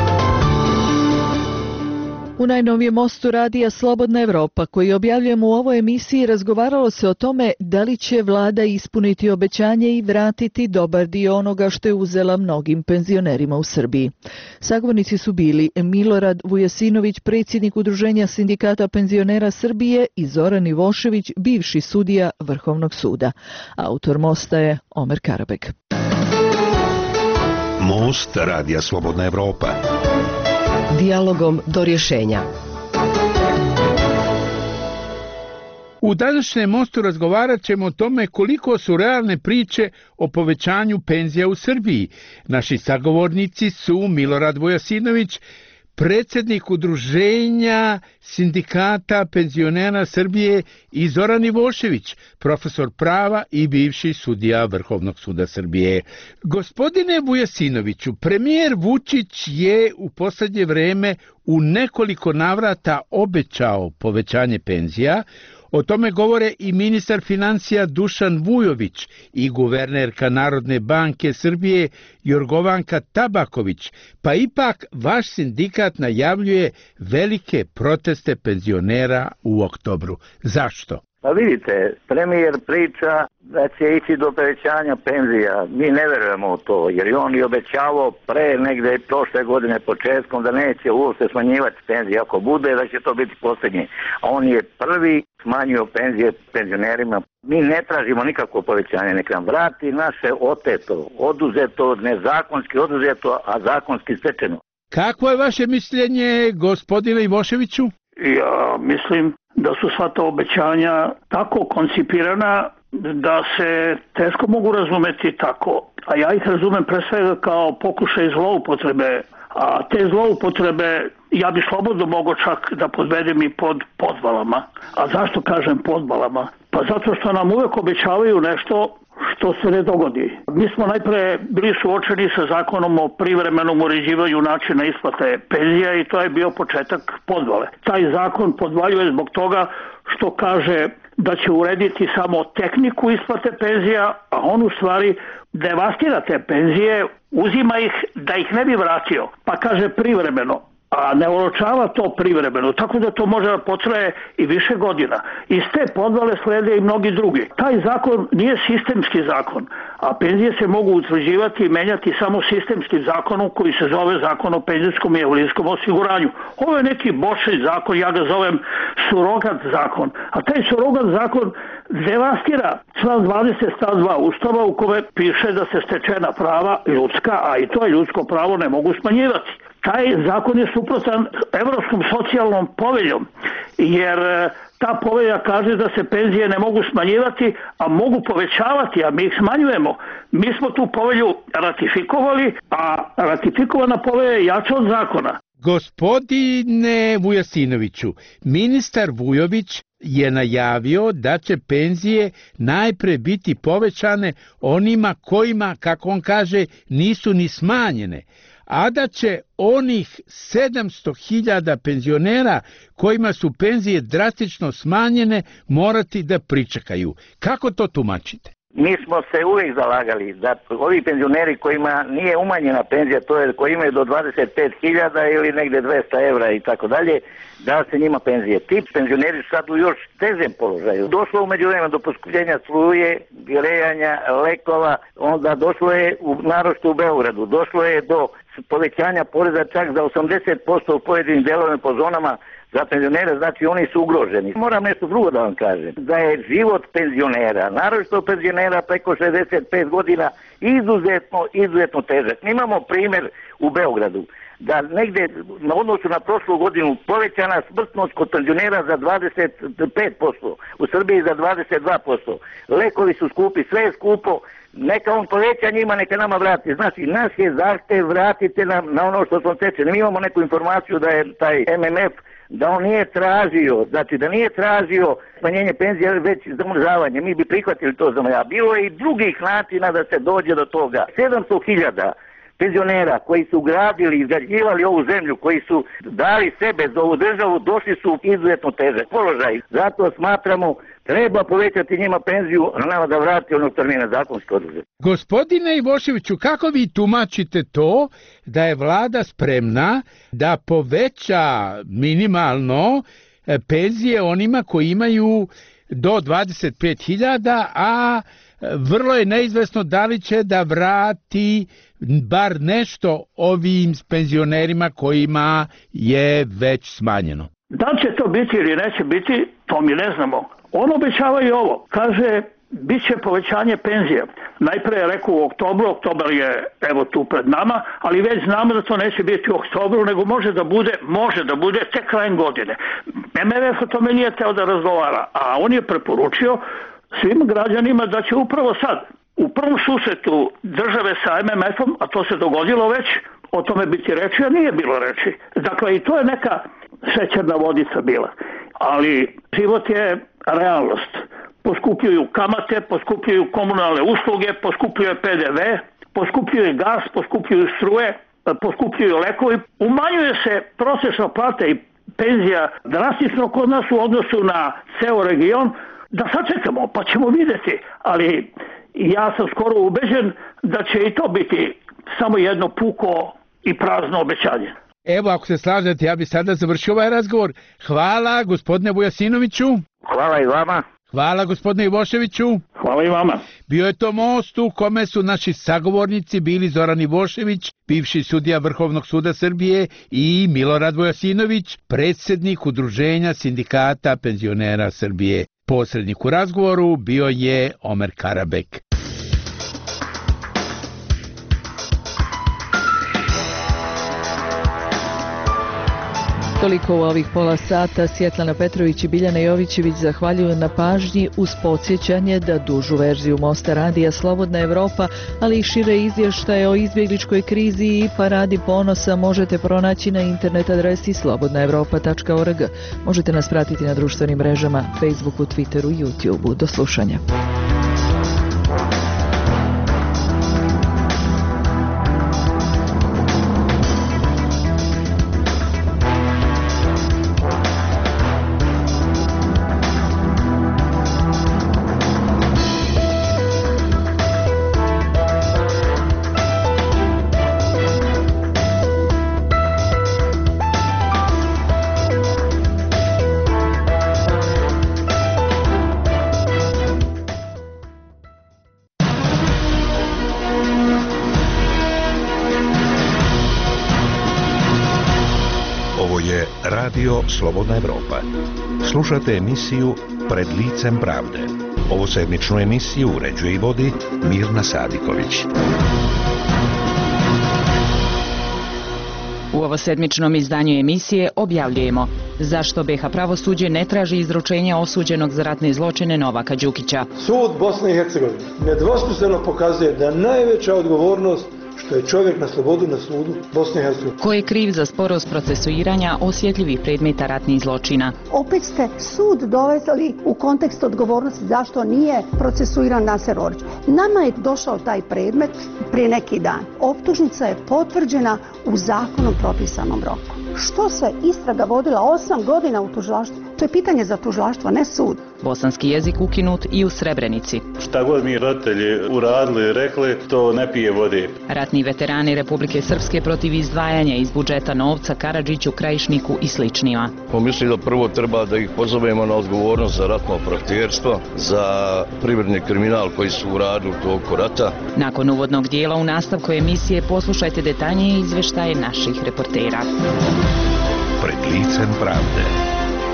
U najnovijem mostu radija Slobodna Evropa, koji objavljujemo u ovoj emisiji, razgovaralo se o tome da li će vlada ispuniti obećanje i vratiti dobar dio onoga što je uzela mnogim penzionerima u Srbiji. Sagovornici su bili Milorad Vujasinović, predsjednik Udruženja sindikata penzionera Srbije, i Zoran Ivošević, bivši sudija Vrhovnog suda. Autor mosta je Omer Karabek. Most radija Slobodna Evropa. Dijalogom do rješenja. U današnjem mostu razgovarat ćemo o tome koliko su realne priče o povećanju penzija u Srbiji. Naši sagovornici su Milorad Vujasinović, predsjednik Udruženja sindikata penzionera Srbije, i Zoran Ivošević, profesor prava i bivši sudija Vrhovnog suda Srbije. Gospodine Vujasinoviću, premijer Vučić je u posljednje vreme u nekoliko navrata obećao povećanje penzija. O tome govore i ministar financija Dušan Vujović i guvernerka Narodne banke Srbije Jorgovanka Tabaković, pa ipak vaš sindikat najavljuje velike proteste penzionera u oktobru. Zašto? Pa vidite, premijer priča da će ići do povećanja penzija. Mi ne verujemo u to, jer je on i obećavao pre negde prošle godine početkom da neće uopšte smanjivati penzije. Ako bude, da će to biti posljednji. A on je prvi smanjio penzije penzionerima. Mi ne tražimo nikakvo povećanje, nek nam vrati naše oteto, oduzeto, nezakonski oduzeto, a zakonski stečeno. Kakvo je vaše mišljenje, gospodine Ivoševiću? Ja mislim da su sva ta obećanja tako koncipirana da se teško mogu razumeti tako. A ja ih razumem pre svega kao pokušaj zloupotrebe. A te zloupotrebe ja bi slobodno mogao čak da podvedem i pod podvalama. A zašto kažem podvalama? Pa zato što nam uvek obećavaju nešto što se ne dogodi. Mi smo najpre bili suočeni sa zakonom o privremenom uređivanju načina isplate penzija i to je bio početak podvale. Taj zakon podvaljuje zbog toga što kaže da će urediti samo tehniku isplate penzija, a on u stvari devastira te penzije, uzima ih da ih ne bi vratio, pa kaže privremeno, a ne oročava to privremeno, tako da to može da potraje i više godina. Iz te podvale slede i mnogi drugi. Taj zakon nije sistemski zakon, a penzije se mogu utvrđivati i menjati samo sistemskim zakonom koji se zove Zakon o penzijskom i invalidskom osiguranju. Ovo je neki bočni zakon, ja ga zovem surogat zakon, a taj surogat zakon devastira član 20 stav 2 Ustava u kome piše da se stečena prava ljudska, a i to je ljudsko pravo, ne mogu smanjivati. Taj zakon je suprotan Evropskom socijalnom poveljom, jer ta povelja kaže da se penzije ne mogu smanjivati, a mogu povećavati, a mi ih smanjujemo. Mi smo tu povelju ratifikovali, a ratifikovana povelja je jača od zakona. Gospodine Vujasinoviću, ministar Vujović je najavio da će penzije najpre biti povećane onima kojima, kako on kaže, nisu ni smanjene, a da će onih 700.000 penzionera kojima su penzije drastično smanjene morati da pričekaju. Kako to tumačite? Mi smo se uvijek zalagali da ovi penzioneri kojima nije umanjena penzija, to je koji imaju do 25.000 ili negde 200 evra i tako dalje, da se njima penzije. Ti penzioneri su sad u još težem položaju. Došlo u međuvremenu do poskupljenja struje, grejanja, lekova, onda došlo je naročito u Beogradu, došlo je do povećanja poreza čak za 80% u pojedinim delovima po zonama za penzionere, znači oni su ugroženi. Moram nešto drugo da vam kažem, da je život penzionera, naročito penzionera preko 65 godina, izuzetno težak. Mi imamo primjer u Beogradu, da negde na odnosu na prošlu godinu povećana smrtnost kod penzionera za 25%, u Srbiji za 22%. Lekovi su skupi, sve je skupo, neka on poveća njima, neka nama vrati. Znači, naš je zahtev, vratite nam na ono što smo stečeni. Mi imamo neku informaciju da je taj MMF, da on nije tražio, znači da nije tražio smanjenje penzija, već zamrzavanje. Mi bi prihvatili to zamrzavanje. Bilo je i drugih načina da se dođe do toga. 700.000 penzionera koji su gradili, izgrađivali ovu zemlju, koji su dali sebe za ovu državu, došli su u izuzetno težak položaj. Zato smatramo treba povećati njima penziju, a nama da vrati onog termina zakonske odluke. Gospodine Ivoševiću, kako vi tumačite to da je vlada spremna da poveća minimalno penzije onima koji imaju do 25.000, a vrlo je neizvesno da li će da vrati bar nešto ovim penzionerima kojima je već smanjeno? Da li će to biti ili neće biti, to mi ne znamo. On obećava i ovo. Kaže, bit će povećanje penzija. Najpre je rekao u oktobru, oktobar je evo tu pred nama, ali već znamo da to neće biti u oktobru, nego može da bude tek krajem godine. MMF o tome nije teo da razgovara, a on je preporučio svim građanima da će upravo sad, u prvom susretu države sa MMF-om, a to se dogodilo već, o tome biti reči, a nije bilo reči. Dakle, i to je neka šećerna vodica bila. Ali život je realnost. Poskupljuju kamate, poskupljuju komunalne usluge, poskupljuje PDV, poskupljuje gas, poskupljuju struje, poskupljuju lekovi. Umanjuje se prosječna plata i penzija drastično kod nas u odnosu na ceo region. Da sačekamo, pa ćemo vidjeti. Ali ja sam skoro ubeđen da će i to biti samo jedno puko i prazno obećanje. Evo, ako se slažete, ja bi sada završio ovaj razgovor. Hvala, gospodine Vujasinoviću. Hvala i vama. Hvala, gospodine Ivoševiću. Hvala i vama. Bio je to most u kome su naši sagovornici bili Zoran Ivošević, bivši sudija Vrhovnog suda Srbije, i Milorad Vujasinović, predsjednik Udruženja sindikata penzionera Srbije. Posrednik u razgovoru bio je Omer Karabek. Toliko u ovih pola sata. Svjetlana Petrović i Biljana Jovićević zahvaljuju na pažnji uz podsjećanje da dužu verziju Mosta radija Slobodna Evropa, ali i šire izvještaje o izbjegličkoj krizi i paradi ponosa možete pronaći na internet adresi slobodnaevropa.org. Možete nas pratiti na društvenim mrežama Facebooku, Twitteru i YouTubeu. Do slušanja. Radio Slobodna Evropa. Slušate emisiju Pred licem pravde. Ovosedmičnu emisiju uređuje i vodi Mirna Sadiković. U ovosedmičnom izdanju emisije objavljujemo zašto BiH pravosuđe ne traži izručenje osuđenog za ratne zločine Novaka Đukića. Sud Bosne i Hercegovine nedvosmisleno pokazuje da najveća odgovornost što je čovjek na slobodu na sudu Bosne i Hercegovine. Ko je kriv za sporost procesuiranja osjetljivih predmeta ratnih zločina? Opet ste sud dovezali u kontekst odgovornosti zašto nije procesuiran Naser Orić. Nama je došao taj predmet prije neki dan. Optužnica je potvrđena u zakonom propisanom roku. Što se istraga vodila 8 godina u tužilaštvu? To je pitanje za tužilaštvo, ne sud. Bosanski jezik ukinut i u Srebrenici. Šta god mi roditelji uradili, rekli, to ne pije vode. Ratni veterani Republike Srpske protiv izdvajanja iz budžeta novca Karadžiću, Krajišniku i sličnima. Mislim da prvo treba da ih pozovemo na odgovornost za ratno profiterstvo, za privredni kriminal koji su uradili u toku rata. Nakon uvodnog dijela u nastavku emisije poslušajte detaljnije izveštaje naših reportera. Pred licem pravde.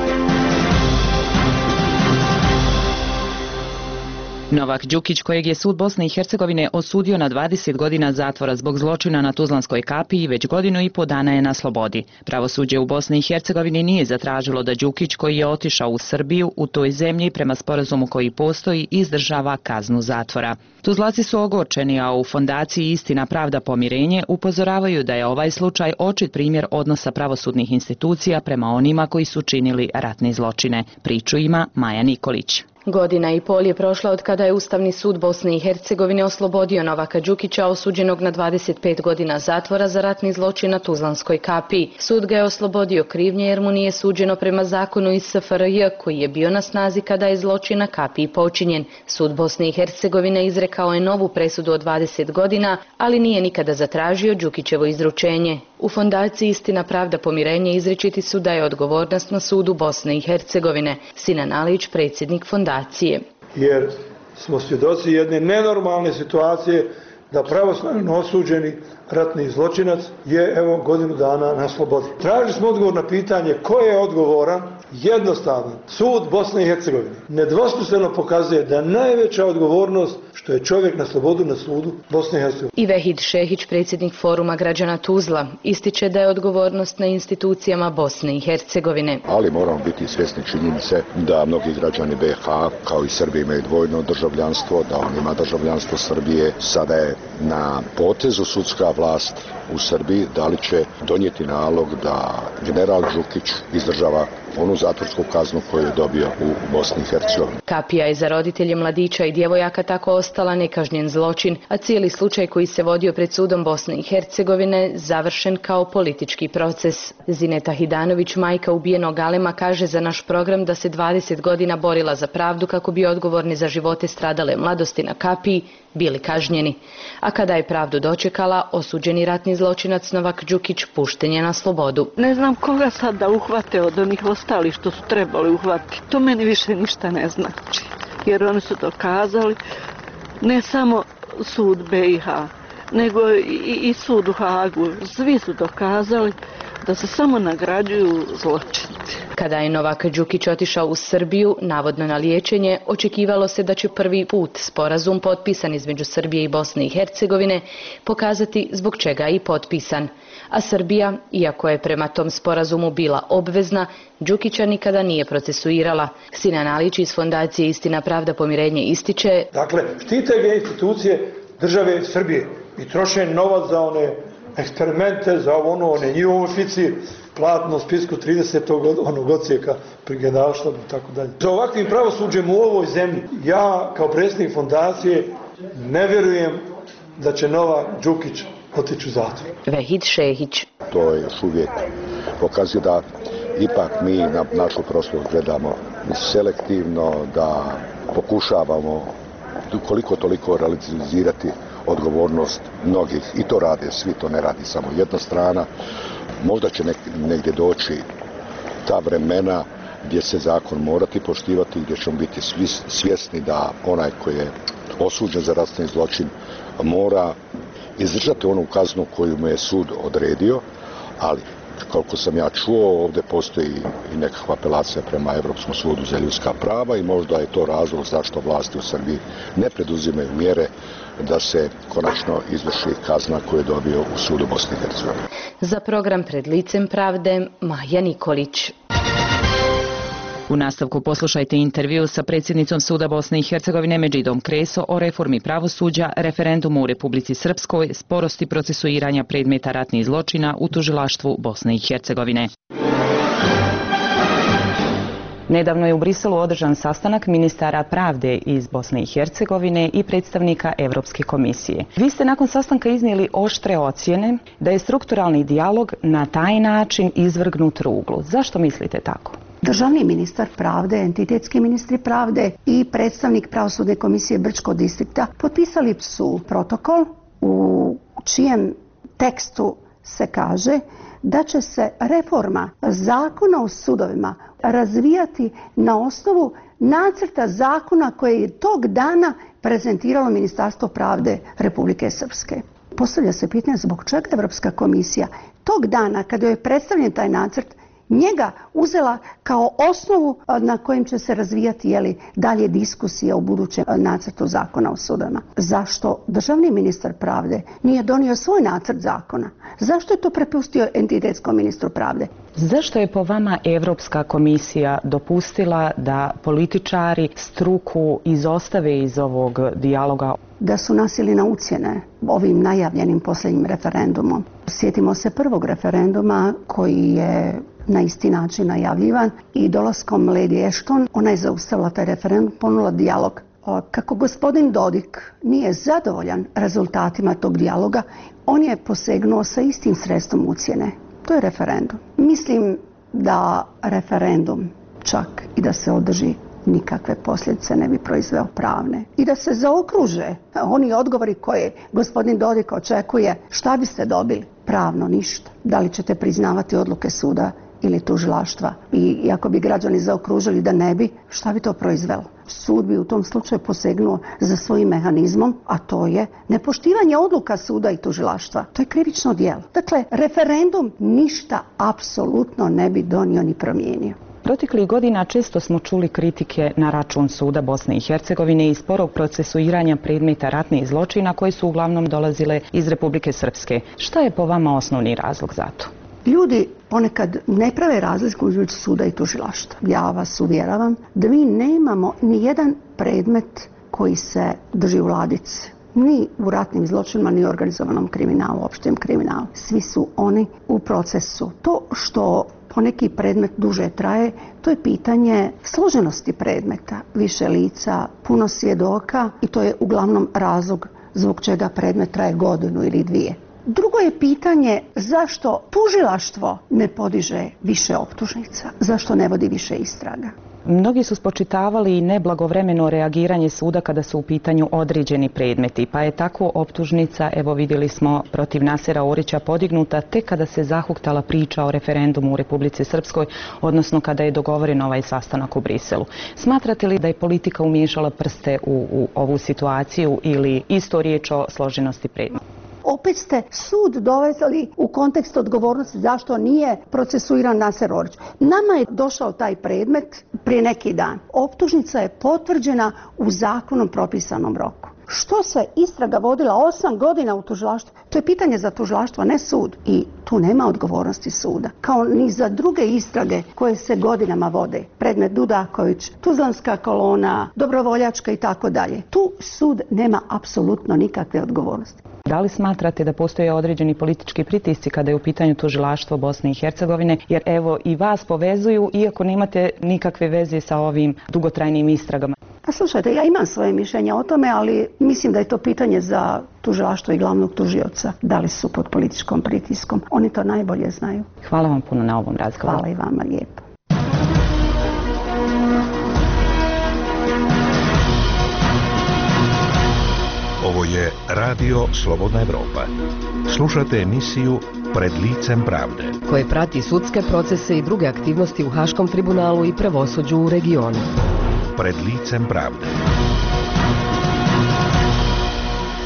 Novak Đukić, kojeg je sud Bosne i Hercegovine osudio na 20 godina zatvora zbog zločina na Tuzlanskoj kapiji, već 1,5 godinu dana je na slobodi. Pravosuđe u Bosni i Hercegovini nije zatražilo da Đukić, koji je otišao u Srbiju, u toj zemlji prema sporazumu koji postoji, izdržava kaznu zatvora. Tuzlaci su ogorčeni, a u fondaciji Istina, pravda, pomirenje upozoravaju da je ovaj slučaj očit primjer odnosa pravosudnih institucija prema onima koji su činili ratne zločine. Priču ima Maja Nikolić. 1,5 godina je prošla od kada je Ustavni sud Bosne i Hercegovine oslobodio Novaka Đukića, osuđenog na 25 godina zatvora za ratni zločin na Tuzlanskoj kapiji. Sud ga je oslobodio krivnje jer mu nije suđeno prema zakonu iz SFRJ koji je bio na snazi kada je zločin na kapiji počinjen. Sud Bosne i Hercegovine izrekao je novu presudu od 20 godina, ali nije nikada zatražio Đukićevo izručenje. U fondaciji Istina, pravda, pomirenje izričiti su da je odgovornost na sudu Bosne i Hercegovine. Sinan Alić, predsjednik fondacije. Jer smo svjedoci jedne nenormalne situacije da pravosnažno osuđeni ratni zločinac je 1,5 godinu na slobodi. Tražili smo odgovor na pitanje ko je odgovoran. Jednostavno, sud Bosne i Hercegovine nedvosmisleno pokazuje da najveća odgovornost što je čovjek na slobodu na sudu Bosne i Hercegovine. I Vehid Šehić, predsjednik Foruma građana Tuzla, ističe da je odgovornost na institucijama Bosne i Hercegovine. Ali moramo biti svjesni činjenice da mnogi građani BiH, kao i Srbi, imaju dvojno državljanstvo, da on ima državljanstvo Srbije. Sada je na potezu sudska vlast u Srbiji da li će donijeti nalog da general Đukić izdržava onu zatvorsku kaznu koju je dobio u Bosni i Hercegovini. Kapija je za roditelje mladića i djevojaka tako ostala nekažnjen zločin, a cijeli slučaj koji se vodio pred sudom Bosne i Hercegovine završen kao politički proces. Zineta Hidanović, majka ubijenog Alema, kaže za naš program da se 20 godina borila za pravdu kako bi odgovorni za živote stradale mladosti na kapiji bili kažnjeni. A kada je pravdu dočekala, osuđeni ratni zločinac Novak Đukić pušten je na slobodu. Ne znam koga sad da uhvate od onih ostali što su trebali uhvatiti. To meni više ništa ne znači. Jer oni su dokazali, ne samo sud BiH, nego i sud u Hagu. Svi su dokazali da se samo nagrađuju zločinci. Kada je Novak Đukić otišao u Srbiju, navodno na liječenje, očekivalo se da će prvi put sporazum potpisan između Srbije i Bosne i Hercegovine pokazati zbog čega je i potpisan. A Srbija, iako je prema tom sporazumu bila obvezna, Đukića nikada nije procesuirala. Sinan Alić iz fondacije Istina, pravda, pomirenje ističe: Dakle, štite ga institucije države Srbije i troše novac za one eksperimente, za one njihovi oficir, platno spisku 30. onog odsjeka pri generalštabu i tako dalje. Za ovakvim pravosuđem u ovoj zemlji, ja kao predsjednik fondacije ne vjerujem da će Novak Đukić otići u zatvor. Vehid Šehić. To je još uvijek pokazuje da ipak mi na našu prošlost gledamo selektivno, da pokušavamo koliko toliko realizirati odgovornost mnogih i to rade svi, to ne radi samo jedna strana. Možda će negdje doći ta vremena gdje se zakon morati poštivati, gdje ćemo biti svi svjesni da onaj koji je osuđen za ratni zločin mora izdržati onu kaznu koju mu je sud odredio, ali Koliko sam ja čuo, ovdje postoji i nekakva apelacija prema Europskom sudu za ljudska prava i možda je to razlog zašto vlasti u Srbiji ne preduzimaju mjere da se konačno izvrši kazna koju je dobio u sudu Bosne i Hercegovine. Za program Pred licem pravde, Maja Nikolić. U nastavku poslušajte intervju sa predsjednicom Suda Bosne i Hercegovine Medžidom Kreso o reformi pravosuđa, referendumu u Republici Srpskoj, sporosti procesuiranja predmeta ratnih zločina u tužilaštvu Bosne i Hercegovine. Nedavno je u Briselu održan sastanak ministara pravde iz Bosne i Hercegovine i predstavnika Evropske komisije. Vi ste nakon sastanka iznijeli oštre ocjene da je strukturalni dijalog na taj način izvrgnut ruglu. Zašto mislite tako? Državni ministar pravde, entitetski ministri pravde i predstavnik Pravosudne komisije Brčkog distrikta potpisali su protokol u čijem tekstu se kaže da će se reforma zakona o sudovima razvijati na osnovu nacrta zakona koje je tog dana prezentiralo Ministarstvo pravde Republike Srpske. Postavlja se pitanje zbog čega Evropska komisija tog dana kada je predstavljen taj nacrt njega uzela kao osnovu na kojim će se razvijati dalje diskusije o budućem nacrtu zakona o sudovima. Zašto državni ministar pravde nije donio svoj nacrt zakona? Zašto je to prepustio entitetskom ministru pravde? Zašto je po vama Evropska komisija dopustila da političari struku izostave iz ovog dijaloga? Da su nasili na ucjene ovim najavljenim posljednjim referendumom. Sjetimo se prvog referenduma koji je na isti način najavljivan i dolaskom Lady Ashton ona je zaustavila taj referendum, ponula dijalog. Kako gospodin Dodik nije zadovoljan rezultatima tog dijaloga, on je posegnuo sa istim sredstvom ucjene. To je referendum. Mislim da referendum čak i da se održi nikakve posljedice ne bi proizveo pravne. I da se zaokruže oni odgovori koje gospodin Dodik očekuje, šta biste dobili? Pravno ništa. Da li ćete priznavati odluke suda ili tužilaštva? I ako bi građani zaokružili da ne bi, šta bi to proizvelo? Sud bi u tom slučaju posegnuo za svojim mehanizmom, a to je nepoštivanje odluka suda i tužilaštva. To je krivično djelo. Dakle, referendum ništa apsolutno ne bi donio ni promijenio. Proteklih godina često smo čuli kritike na račun Suda Bosne i Hercegovine i sporog procesuiranja predmeta ratnih zločina koji su uglavnom dolazile iz Republike Srpske. Šta je po vama osnovni razlog za to? Ljudi ponekad ne prave razliku između suda i tužilaštva. Ja vas uvjeravam da mi nemamo ni jedan predmet koji se drži u ladici. Ni u ratnim zločinima, ni u organizovanom kriminalu, opštem kriminalu. Svi su oni u procesu. To što poneki predmet duže traje, to je pitanje složenosti predmeta. Više lica, puno svjedoka i to je uglavnom razlog zbog čega predmet traje godinu ili dvije. Drugo je pitanje zašto tužilaštvo ne podiže više optužnica, zašto ne vodi više istraga. Mnogi su spočitavali i neblagovremeno reagiranje suda kada su u pitanju određeni predmeti, pa je tako optužnica, evo vidjeli smo, protiv Nasera Orića podignuta tek kada se zahuktala priča o referendumu u Republici Srpskoj, odnosno kada je dogovoren ovaj sastanak u Briselu. Smatrate li da je politika umiješala prste u ovu situaciju ili isto riječ o složenosti predmeta? Opet ste sud dovezali u kontekst odgovornosti zašto nije procesuiran Naser Orić. Nama je došao taj predmet prije neki dan. Optužnica je potvrđena u zakonom propisanom roku. Što se istraga vodila 8 godina u tužilaštvu? To je pitanje za tužilaštvo, ne sud. I tu nema odgovornosti suda. Kao ni za druge istrage koje se godinama vode. Predmet Dudaković, Tuzlanska kolona, Dobrovoljačka i tako dalje. Tu sud nema apsolutno nikakve odgovornosti. Da li smatrate da postoje određeni politički pritisci kada je u pitanju tužilaštvo Bosne i Hercegovine? Jer evo i vas povezuju iako nemate nikakve veze sa ovim dugotrajnim istragama. A slušajte, ja imam svoje mišljenje o tome, ali mislim da je to pitanje za tužilaštvo i glavnog tužioca. Da li su pod političkom pritiskom? Oni to najbolje znaju. Hvala vam puno na ovom razgovoru. Hvala i vama lijepo. Ovo je Radio Slobodna Evropa. Slušate emisiju Pred licem pravde, koje prati sudske procese i druge aktivnosti u Haškom tribunalu i pravosuđu u regionu. Pred licem pravde.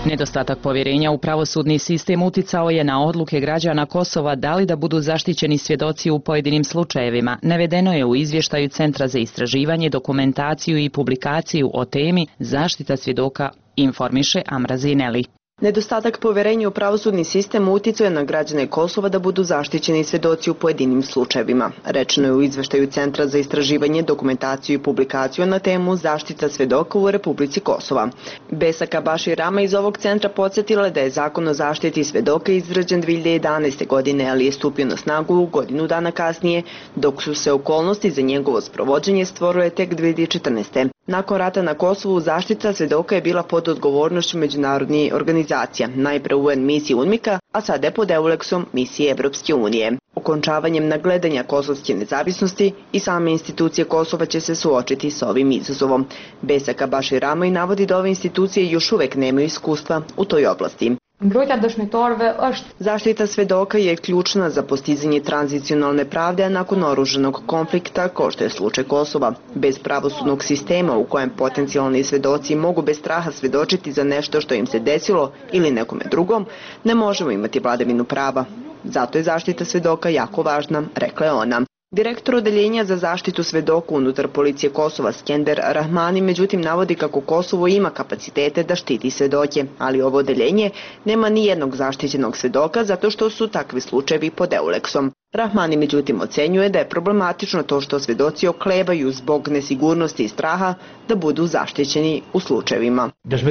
Nedostatak povjerenja u pravosudni sistem uticao je na odluke građana Kosova da li da budu zaštićeni svjedoci u pojedinim slučajevima. Navedeno je u izvještaju Centra za istraživanje, dokumentaciju i publikaciju o temi Zaštita svjedoka, informiše Amra Zineli. Nedostatak povjerenja u pravosudni sistem uticao je na građane Kosova da budu zaštićeni svjedoci u pojedinim slučajevima. Rečeno je u izvještaju Centra za istraživanje, dokumentaciju i publikaciju na temu Zaštita svjedoka u Republici Kosova. Besaka Bašir Rama iz ovog centra podsjetila da je Zakon o zaštiti svjedoka izrađen 2011. godine, ali je stupio na snagu godinu dana kasnije, dok su se okolnosti za njegovo sprovođenje stvorile tek 2014. Nakon rata na Kosovu zaštita svjedoka je bila pod odgovornošću međunarodnih organizacija, najpre UN misije UNMIK-a, a sada je pod EULEX-om misije Evropske unije. Okončavanjem nagledanja kosovske nezavisnosti i same institucije Kosova će se suočiti s ovim izazovom. Besaka Bašir Ramaj navodi da ove institucije još uvek nemaju iskustva u toj oblasti. Zaštita svedoka je ključna za postizanje tranzicionalne pravde nakon oružanog konflikta, kao što je slučaj Kosova. Bez pravosudnog sistema u kojem potencijalni svedoci mogu bez straha svedočiti za nešto što im se desilo ili nekome drugom, ne možemo imati vladavinu prava. Zato je zaštita svedoka jako važna, rekla je ona. Direktor odeljenja za zaštitu svedoka unutar policije Kosova Skender Rahmani međutim navodi kako Kosovo ima kapacitete da štiti svedoke, ali ovo odeljenje nema ni jednog zaštićenog svedoka zato što su takvi slučajevi pod EULEX-om. Rahmani međutim ocenjuje da je problematično to što svedoci oklevaju zbog nesigurnosti i straha da budu zaštićeni u slučajevima.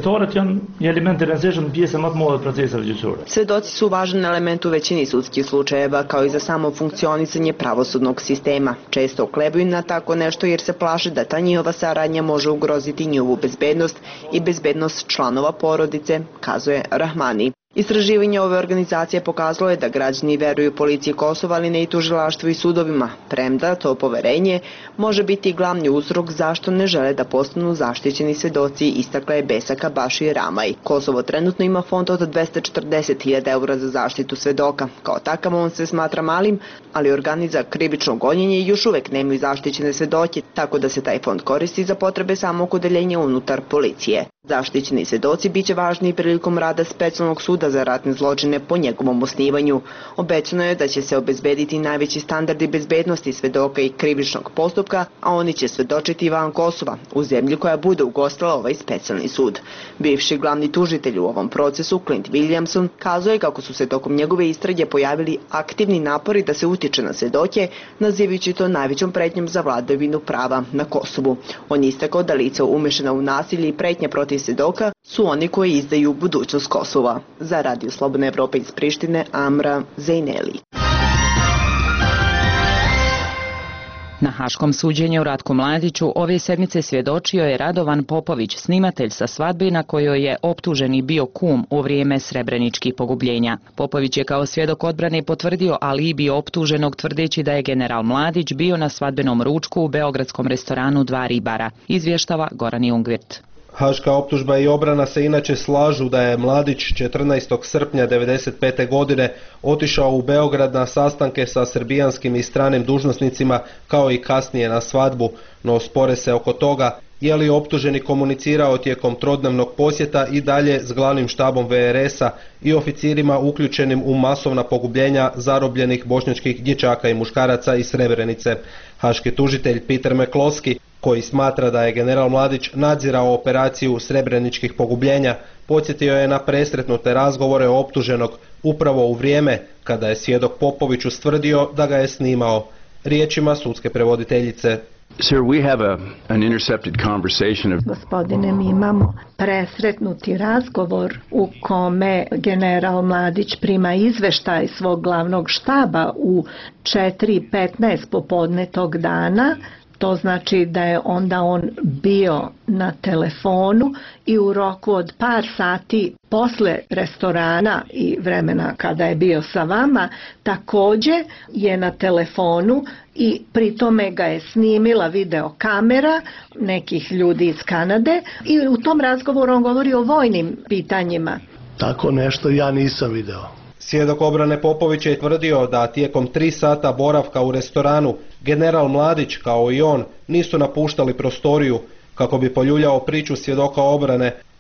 Svedoci su važan element u većini sudskih slučajeva, kao i za samo funkcionisanje pravosudnog sistema. Često oklevaju na tako nešto jer se plaše da ta njihova saradnja može ugroziti njihovu bezbednost i bezbednost članova porodice, kazuje Rahmani. Istraživanje ove organizacije pokazalo je da građani veruju policiji Kosova, ali ne i tužilaštvu i sudovima, premda to poverenje može biti glavni uzrok zašto ne žele da postanu zaštićeni svedoci, istakla je Besaka Bašir Ramaj. Kosovo trenutno ima fond od 240.000 eura za zaštitu svedoka. Kao takav on se smatra malim, ali organi za krivično gonjenje još uvek nemaju zaštićene svedoke, tako da se taj fond koristi za potrebe samog odeljenja unutar policije. Zaštićeni svedoci biće važni prilikom rada specijalnog suda za ratne zločine po njegovom osnivanju. Obećano je da će se obezbediti najveći standardi bezbednosti svedoka i krivičnog postupka, a oni će svedočiti van Kosova, u zemlji koja bude ugostila ovaj specijalni sud. Bivši glavni tužitelj u ovom procesu, Clint Williamson, kazuje kako su se tokom njegove istrage pojavili aktivni napori da se utiče na svedoke, nazivajući to najvećom pretnjom za vladavinu prava na Kosovu. On je istakao da lica umešana u nasilje i pretnje protiv svedoka su oni koji izdaju budućnost Kosova. Za Radio Slobodna Evropa iz Prištine, Amra Zineli. Na haškom suđenju Ratku Mladiću ove sedmice svjedočio je Radovan Popović, snimatelj sa svadbe na kojoj je optuženi bio kum u vrijeme srebreničkih pogubljenja. Popović je kao svjedok odbrane potvrdio alibi optuženog tvrdeći da je general Mladić bio na svadbenom ručku u beogradskom restoranu Dva ribara, izvještava Goran Jungvirt. Haška optužba i obrana se inače slažu da je Mladić 14. srpnja 1995. godine otišao u Beograd na sastanke sa srbijanskim i stranim dužnosnicima kao i kasnije na svadbu, no spore se oko toga je li optuženi komunicirao tijekom trodnevnog posjeta i dalje s glavnim štabom VRS-a i oficirima uključenim u masovna pogubljenja zarobljenih bošnjačkih dječaka i muškaraca iz Srebrenice. Haški tužitelj Peter McCloskey, koji smatra da je general Mladić nadzirao operaciju srebreničkih pogubljenja, podsjetio je na presretnute razgovore optuženog upravo u vrijeme kada je svjedok Popović ustvrdio da ga je snimao. Riječima sudske prevoditeljice. Sir, we have an intercepted conversation. Gospodine, mi imamo presretnuti razgovor u kome general Mladić prima izveštaj svog glavnog štaba u 4:15 popodne tog dana. To znači da je onda on bio na telefonu i u roku od par sati posle restorana i vremena kada je bio sa vama, također je na telefonu i pri tome ga je snimila videokamera nekih ljudi iz Kanade i u tom razgovoru on govori o vojnim pitanjima. Tako nešto ja nisam video. Svjedok obrane Popović je tvrdio da tijekom 3 sata boravka u restoranu general Mladić kao i on nisu napuštali prostoriju kako bi poljuljao priču svjedoka obrane,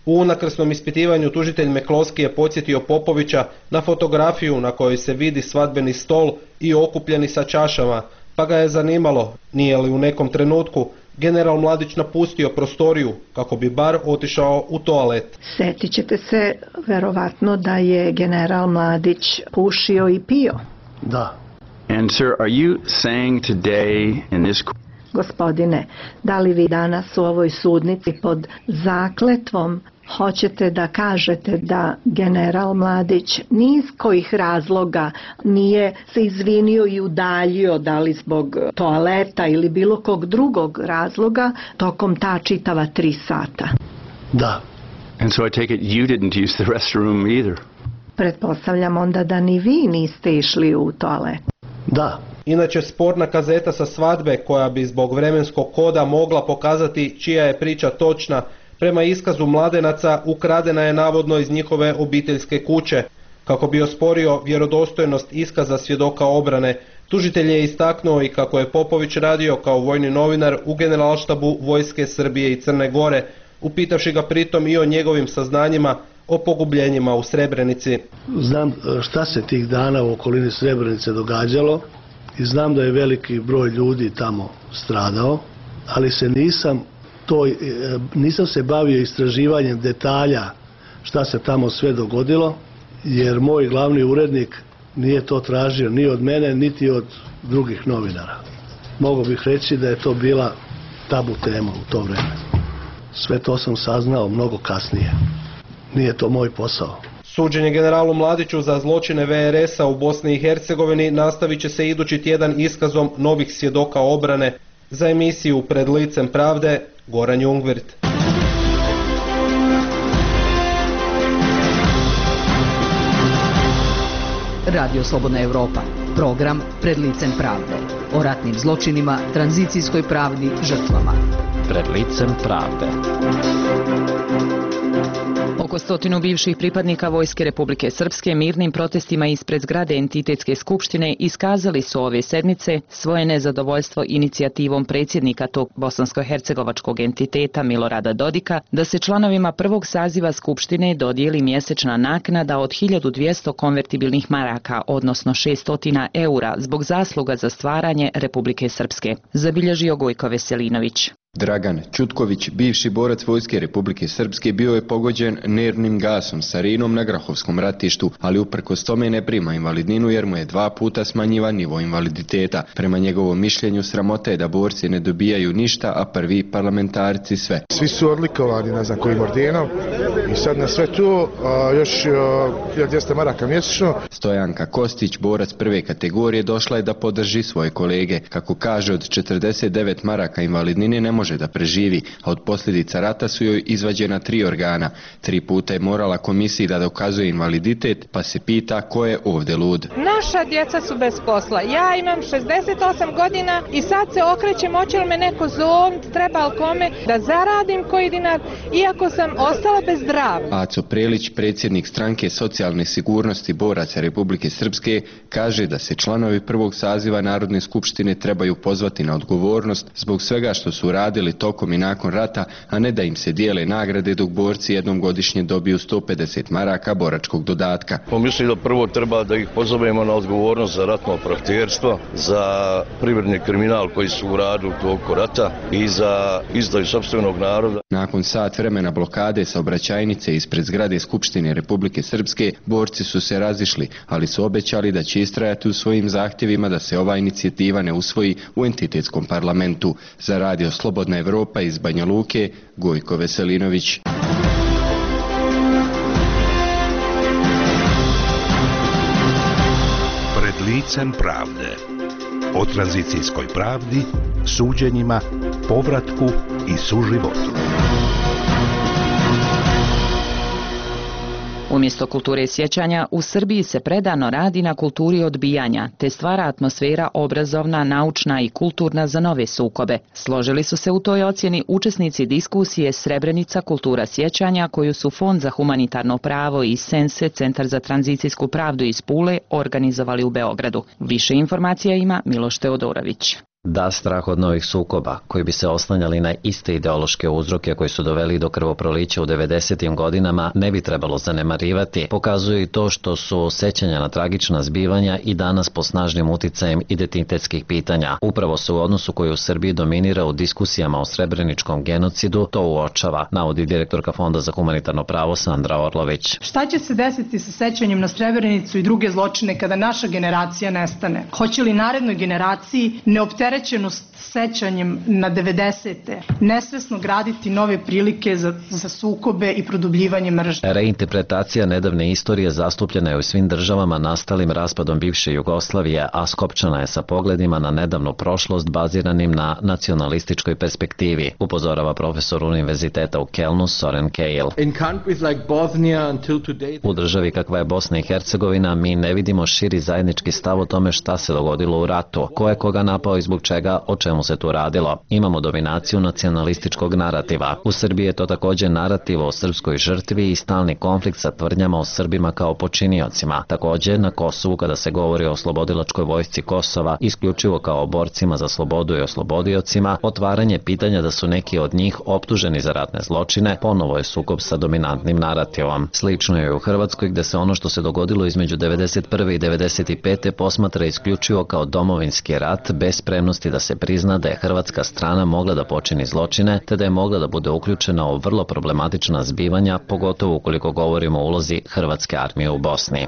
U unakrsnom ispitivanju tužitelj Mekloski je podsjetio Popovića na fotografiju na kojoj se vidi svadbeni stol i okupljeni sa čašama, pa ga je zanimalo nije li u nekom trenutku general Mladić napustio prostoriju kako bi bar otišao u toalet. Sjetit ćete se verovatno da je general Mladić pušio i pio. Da. And sir, are you saying today in this... Gospodine, da li vi danas u ovoj sudnici pod zakletvom hoćete da kažete da general Mladić ni iz kojih razloga nije se izvinio i udaljio, da li zbog toaleta ili bilo kog drugog razloga, tokom ta čitava 3 sata? Da. And so I take it you didn't use the restroom either. Pretpostavljam onda da ni vi niste išli u toalet. Da. Inače, sporna kazeta sa svadbe koja bi zbog vremenskog koda mogla pokazati čija je priča točna, prema iskazu Mladenaca ukradena je navodno iz njihove obiteljske kuće. Kako bi osporio vjerodostojnost iskaza svjedoka obrane, tužitelj je istaknuo i kako je Popović radio kao vojni novinar u Generalštabu vojske Srbije i Crne Gore, upitavši ga pritom i o njegovim saznanjima o pogubljenjima u Srebrenici. Znam šta se tih dana u okolini Srebrenice događalo i znam da je veliki broj ljudi tamo stradao, ali se nisam se bavio istraživanjem detalja šta se tamo sve dogodilo, jer moj glavni urednik nije to tražio ni od mene, niti od drugih novinara. Mogao bih reći da je to bila tabu tema u to vreme. Sve to sam saznao mnogo kasnije. Nije to moj posao. Suđenje generalu Mladiću za zločine VRS-a u Bosni i Hercegovini nastavit će se idući tjedan iskazom novih svjedoka obrane. Za emisiju Pred licem pravde, Goran Jungwirth. Radio Slobodna Evropa. Program Pred licem pravde. O ratnim zločinima, tranzicijskoj pravdi, žrtvama. Pred licem pravde. Oko 100 bivših pripadnika Vojske Republike Srpske mirnim protestima ispred zgrade Entitetske skupštine iskazali su ove sedmice svoje nezadovoljstvo inicijativom predsjednika tog bosansko-hercegovačkog entiteta Milorada Dodika da se članovima prvog saziva skupštine dodijeli mjesečna naknada od 1200 konvertibilnih maraka, odnosno 600 eura, zbog zasluga za stvaranje Republike Srpske, zabilježio Gojko Veselinović. Dragan Čutković, bivši borac Vojske Republike Srpske, bio je pogođen nervnim gasom sarinom na Grahovskom ratištu, ali uprkos tome ne prima invalidninu jer mu je 2 puta smanjivan nivo invaliditeta. Prema njegovom mišljenju sramota je da borci ne dobijaju ništa, a prvi parlamentarci sve. Svi su odlikovani, ne znam kojim ordenom, i sad na sve to još 1200 maraka mjesečno. Stojanka Kostić, borac prve kategorije, došla je da podrži svoje kolege. Kako kaže, od 49 maraka invalidnine ne može da preživi, a od posljedica rata su joj izvađena 3 organa. 3 puta je morala komisiji da dokazuje invaliditet, pa se pita ko je ovdje lud. Naša djeca su bez posla. Ja imam 68 godina i sad se okrećem, hoće li me neko zovnit, treba li kome da zaradim koji dinar, iako sam ostala bez zdravlja. Aco Prelić, predsjednik stranke socijalne sigurnosti boraca Republike Srpske, kaže da se članovi prvog saziva Narodne skupštine trebaju pozvati na odgovornost zbog svega što su radili tokom i nakon rata, a ne da im se dijele nagrade dok borci jednom godišnje dobiju 150 maraka boračkog dodatka. Mislim da prvo treba da ih pozovemo na odgovornost za ratno profiterstvo, za privredni kriminal koji su uradili tokom rata i za izdaju sopstvenog naroda. Nakon sat vremena blokade saobraćajnice ispred zgrade Skupštine Republike Srpske, borci su se razišli, ali su obećali da će istrajati u svojim zahtjevima da se ova inicijativa ne usvoji u entitetskom parlamentu. Za Radio Slobodna Evropa iz Banja Luke, Gojko Veselinović. Pred licem pravde. O tranzicijskoj pravdi, suđenjima, povratku i suživotu. Umjesto kulture sjećanja, u Srbiji se predano radi na kulturi odbijanja, te stvara atmosfera obrazovna, naučna i kulturna za nove sukobe. Složili su se u toj ocjeni učesnici diskusije Srebrenica kultura sjećanja, koju su Fond za humanitarno pravo i Sense, Centar za tranzicijsku pravdu iz Pule, organizovali u Beogradu. Više informacija ima Miloš Teodorović. Da, strah od novih sukoba, koji bi se oslanjali na iste ideološke uzroke koji su doveli do krvoprolića u 90. godinama, ne bi trebalo zanemarivati, pokazuje i to što su sećanja na tragična zbivanja i danas po snažnim uticajem identitetskih pitanja. Upravo se u odnosu koji u Srbiji dominira u diskusijama o srebreničkom genocidu to uočava, navodi direktorka Fonda za humanitarno pravo Sandra Orlović. Šta će se desiti sa sećanjem na Srebrenicu i druge zločine kada naša generacija nestane? Hoće li narednoj generaciji neopterećenost sećanjem na 90. nesvesno graditi nove prilike za sukobe i produbljivanje mržnje? Reinterpretacija nedavne istorije zastupljena je u svim državama nastalim raspadom bivše Jugoslavije, a skopčana je sa pogledima na nedavnu prošlost baziranim na nacionalističkoj perspektivi, upozorava profesor Univerziteta u Kelnu Soren Keil. U državi kakva je Bosna i Hercegovina mi ne vidimo širi zajednički stav o tome šta se dogodilo u ratu, ko je koga napao i zbog čega, o čemu se tu radilo. Imamo dominaciju nacionalističkog narativa. U Srbiji je to također narativ o srpskoj žrtvi i stalni konflikt sa tvrdnjama o Srbima kao počiniocima. Također na Kosovu kada se govori o oslobodilačkoj vojsci Kosova, isključivo kao borcima za slobodu i oslobodiocima, otvaranje pitanja da su neki od njih optuženi za ratne zločine, ponovo je sukob sa dominantnim narativom. Slično je u Hrvatskoj gde se ono što se dogodilo između 91. i 95. posmatra isključivo kao domovinski rat bez spremnosti da se prizna da je hrvatska strana mogla da počini zločine, te da je mogla da bude uključena u vrlo problematična zbivanja, pogotovo ukoliko govorimo o ulozi hrvatske armije u Bosni.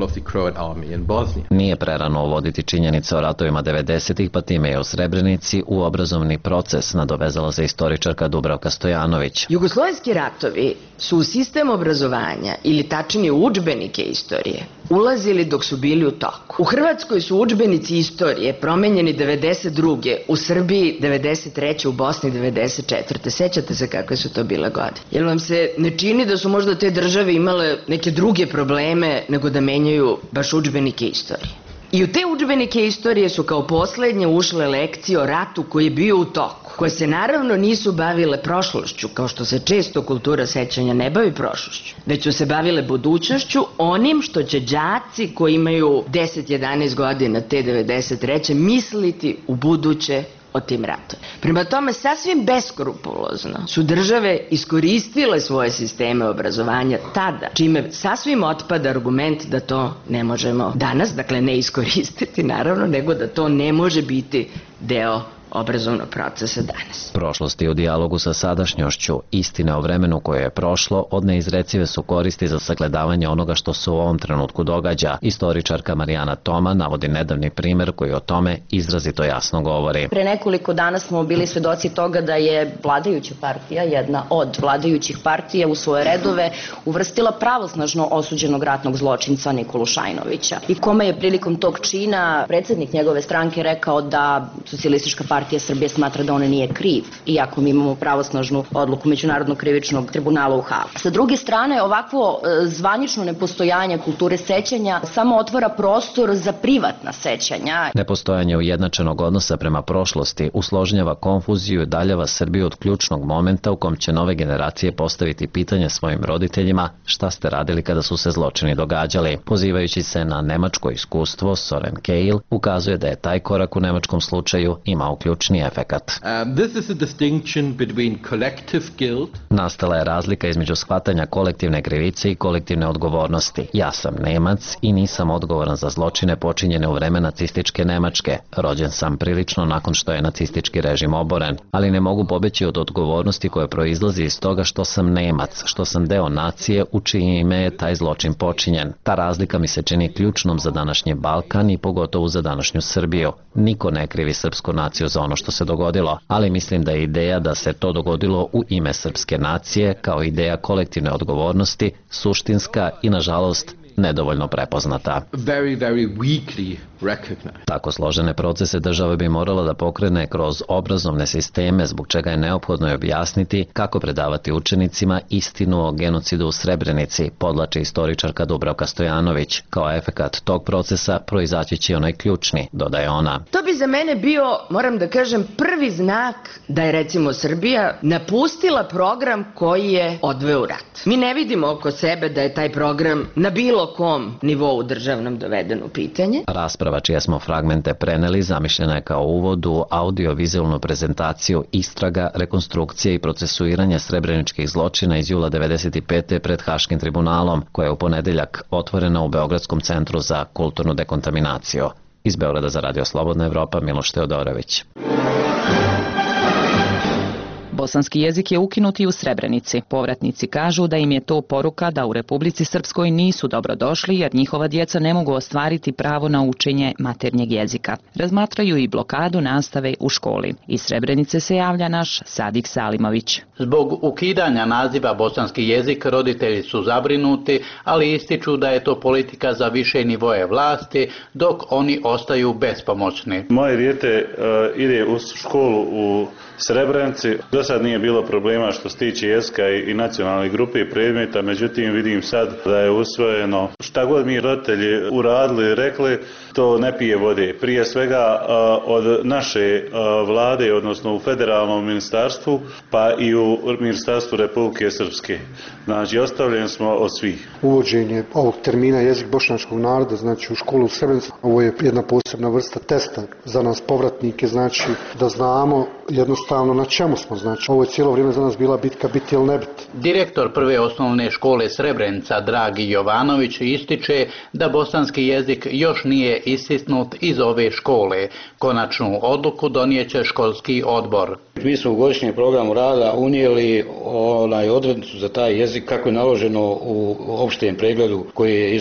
Nije prerano uvoditi činjenice o ratovima 90-ih, pa time je u Srebrenici u obrazovni proces, nadovezala se istoričarka Dubravka Stojanović. Jugoslovenski ratovi su u sistem obrazovanja, ili tačnije u udžbenike istorije, ulazili dok su bili u toku. U Hrvatskoj su udžbenici istorije promenjeni 92. u Srbiji 93. u Bosni 94. Sećate se kakve su to bile godine? Jer vam se ne čini da su možda te države imale neke druge probleme nego da menjaju baš udžbenike istorije? I u te udžbenike istorije su kao poslednje ušle lekcije o ratu koji je bio u toku, koje se naravno nisu bavile prošlošću, kao što se često kultura sećanja ne bavi prošlošću, već su se bavile budućnošću, onim što će đaci koji imaju 10-11 godina te 93. misliti u buduće o tim ratovima. Prema tome, sasvim beskrupulozno su države iskoristile svoje sisteme obrazovanja tada, čime sasvim otpada argument da to ne možemo danas, dakle ne iskoristiti naravno, nego da to ne može biti deo obrazovnog procesa danas. Prošlost je u dijalogu sa sadašnjošću, istine o vremenu koje je prošlo, od neizrecive su koristi za sagledavanje onoga što se u ovom trenutku događa. Istoričarka Marijana Toma navodi nedavni primer koji o tome izrazito jasno govori. Pre nekoliko dana smo bili svedoci toga da je vladajuća partija, jedna od vladajućih partija u svoje redove uvrstila pravosnažno osuđenog ratnog zločinca Nikolu Šajnovića, i kome je prilikom tog čina predsednik njegove stranke rekao da Socijalistička partija Srbije smatra da on nije kriv, iako mi imamo pravosnažnu odluku Međunarodnog krivičnog tribunala u Hagu. Sa druge strane, ovakvo zvanično nepostojanje kulture sećanja samo otvara prostor za privatna sećanja. Nepostojanje ujednačenog odnosa prema prošlosti usložnjava konfuziju i daljava Srbiju od ključnog momenta u kom će nove generacije postaviti pitanje svojim roditeljima šta ste radili kada su se zločini događali. Pozivajući se na nemačko iskustvo, Soren Keil ukazuje da je taj korak u nemačkom slučaju imao ključni efekat. Nastala je razlika između shvatanja kolektivne krivice i kolektivne odgovornosti. Ja sam Nemac i nisam odgovoran za zločine počinjene u vreme nacističke Nemačke. Rođen sam prilično nakon što je nacistički režim oboren, ali ne mogu pobeći od odgovornosti koja proizlazi iz toga što sam Nemac, što sam deo nacije u čije ime je taj zločin počinjen. Ta razlika mi se čini ključnom za današnji Balkan i pogotovo za današnju Srbiju. Niko ne krivi srpsku naciju za ono što se dogodilo, ali mislim da je ideja da se to dogodilo u ime srpske nacije kao ideja kolektivne odgovornosti suštinska i nažalost nedovoljno prepoznata. Tako složene procese država bi morala da pokrene kroz obrazovne sisteme, zbog čega je neophodno objasniti kako predavati učenicima istinu o genocidu u Srebrenici, podlači istoričarka Dubravka Stojanović. Kao efekat tog procesa proizaći će onaj ključni, dodaje ona. To bi za mene bio, moram da kažem, prvi znak da je recimo Srbija napustila program koji je odveo u rat. Mi ne vidimo oko sebe da je taj program na bilo kom nivou državnom doveden u pitanje. Rasprava čije smo fragmente preneli zamišljena je kao uvod u audio-vizualnu prezentaciju istraga, rekonstrukcije i procesuiranja srebreničkih zločina iz jula 1995. pred Haškim tribunalom, koja je u ponedeljak otvorena u Beogradskom centru za kulturnu dekontaminaciju. Iz Beograda za Radio Slobodna Evropa, Miloš Teodorović. Bosanski jezik je ukinut i u Srebrenici. Povratnici kažu da im je to poruka da u Republici Srpskoj nisu dobrodošli jer njihova djeca ne mogu ostvariti pravo na učenje maternjeg jezika. Razmatraju i blokadu nastave u školi. Iz Srebrenice se javlja naš Sadik Salimović. Zbog ukidanja naziva bosanski jezik roditelji su zabrinuti, ali ističu da je to politika za više nivoje vlasti, dok oni ostaju bespomoćni. Moje dijete ide u školu u Srebrenici. Do sad nije bilo problema što se tiče jezika i nacionalnih grupe i predmeta, međutim vidim sad da je usvojeno šta god mi roditelji uradili, rekli, to ne pije vode. Prije svega od naše vlade, odnosno u federalnom ministarstvu, pa i u ministarstvu Republike Srpske. Znači, ostavljeni smo od svih. Uvođenje ovog termina jezik bošnjačkog naroda, znači u školu u Srebrenici, ovo je jedna posebna vrsta testa za nas povratnike, znači da znamo jednostavno na čemu smo, znači ovo je cijelo vrijeme za nas bila bitka biti ili ne biti. Direktor prve osnovne škole Srebrenica, Dragi Jovanović, ističe da bosanski jezik još nije istisnut iz ove škole. Konačnu odluku donijeće školski odbor. Mi smo u godišnjem programu rada unijeli odrednicu za taj jezik kako je naloženo u opštem pregledu koji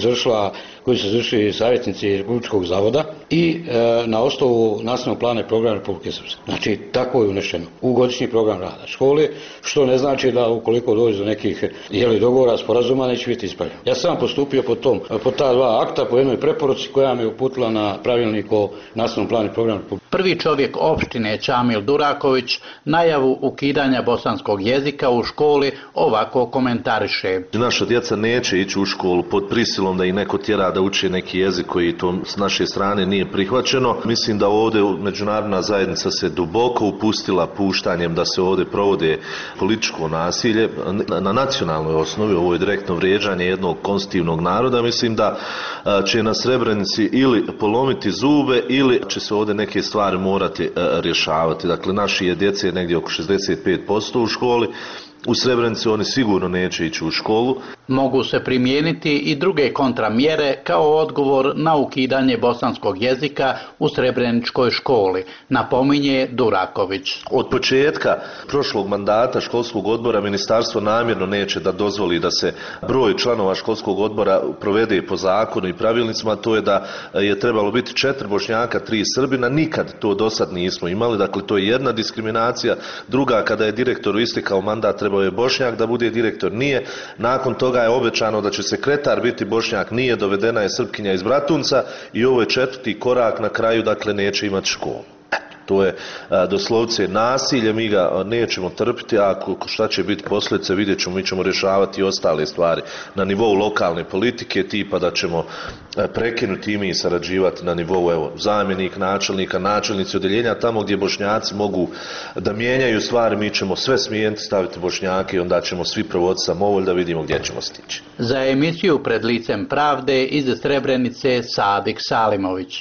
su izvršili savjetnici Republičkog zavoda i na osnovu nastavnog plana i programa Republike Srpske. Znači, tako je unešeno u godišnji program rada škole, što ne znači da ukoliko dođe do nekih dogovora, sporazuma, neće biti ispravljeno. Ja sam postupio po ta dva akta, po jednoj preporuci koja me uputila na pravilnik o nastavnom planu i programu Republike. Prvi čovjek opštine Čamil Duraković najavu ukidanja bosanskog jezika u školi ovako komentariše. Naša djeca neće ići u školu pod prisilom da ih neko tjera da uče neki jezik koji to s naše strane nije prihvaćeno. Mislim da ovdje međunarodna zajednica se duboko upustila puštanjem da se ovdje provode političko nasilje na nacionalnoj osnovi. Ovo je direktno vrijeđanje jednog konstitutivnog naroda. Mislim da će na Srebrenici ili polomiti zube ili će se ovdje neke stvari morati rješavati. Dakle, naši djece je negdje oko 65% u školi. U Srebrenici oni sigurno neće ići u školu. Mogu se primijeniti i druge kontramjere kao odgovor na ukidanje bosanskog jezika u Srebreničkoj školi, napominje Duraković. Od početka prošlog mandata školskog odbora ministarstvo namjerno neće da dozvoli da se broj članova školskog odbora provede po zakonu i pravilnicima, to je da je trebalo biti 4 Bošnjaka, 3 Srbina, nikad to do sad nismo imali, dakle to je jedna diskriminacija. Druga, kada je direktoru istekao mandat, trebao je Bošnjak da bude direktor, nije. Nakon toga je obećano da će sekretar biti Bošnjak, nije, dovedena je Srpkinja iz Bratunca i ovo je 4. korak na kraju, dakle neće imati školu. To je doslovce nasilje, mi ga nećemo trpiti, a šta će biti posljedice vidjet ćemo, mi ćemo rješavati i ostale stvari na nivou lokalne politike, tipa da ćemo prekinuti i mi sarađivati na nivou zamjenik načelnika, načelnici odjeljenja, tamo gdje Bošnjaci mogu da mijenjaju stvari, mi ćemo sve smijeniti, staviti Bošnjake i onda ćemo svi provoditi samovolj da vidimo gdje ćemo stići. Za emisiju Pred licem pravde iz Srebrenice Sadik Salimović.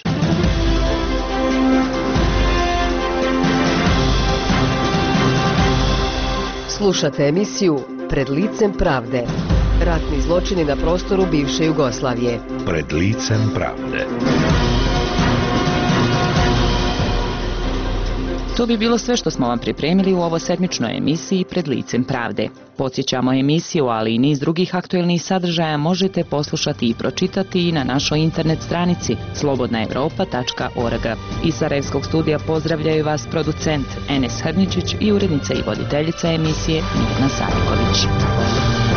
Slušate emisiju Pred licem pravde. Ratni zločini na prostoru bivše Jugoslavije. Pred licem pravde. To bi bilo sve što smo vam pripremili u ovosedmičnoj emisiji Pred licem pravde. Podsjećamo, emisiju, ali i niz drugih aktuelnih sadržaja možete poslušati i pročitati i na našoj internet stranici slobodnaevropa.org. Iz Sarajevskog studija pozdravljaju vas producent Enes Hrničić i urednica i voditeljica emisije Mirna Saviković.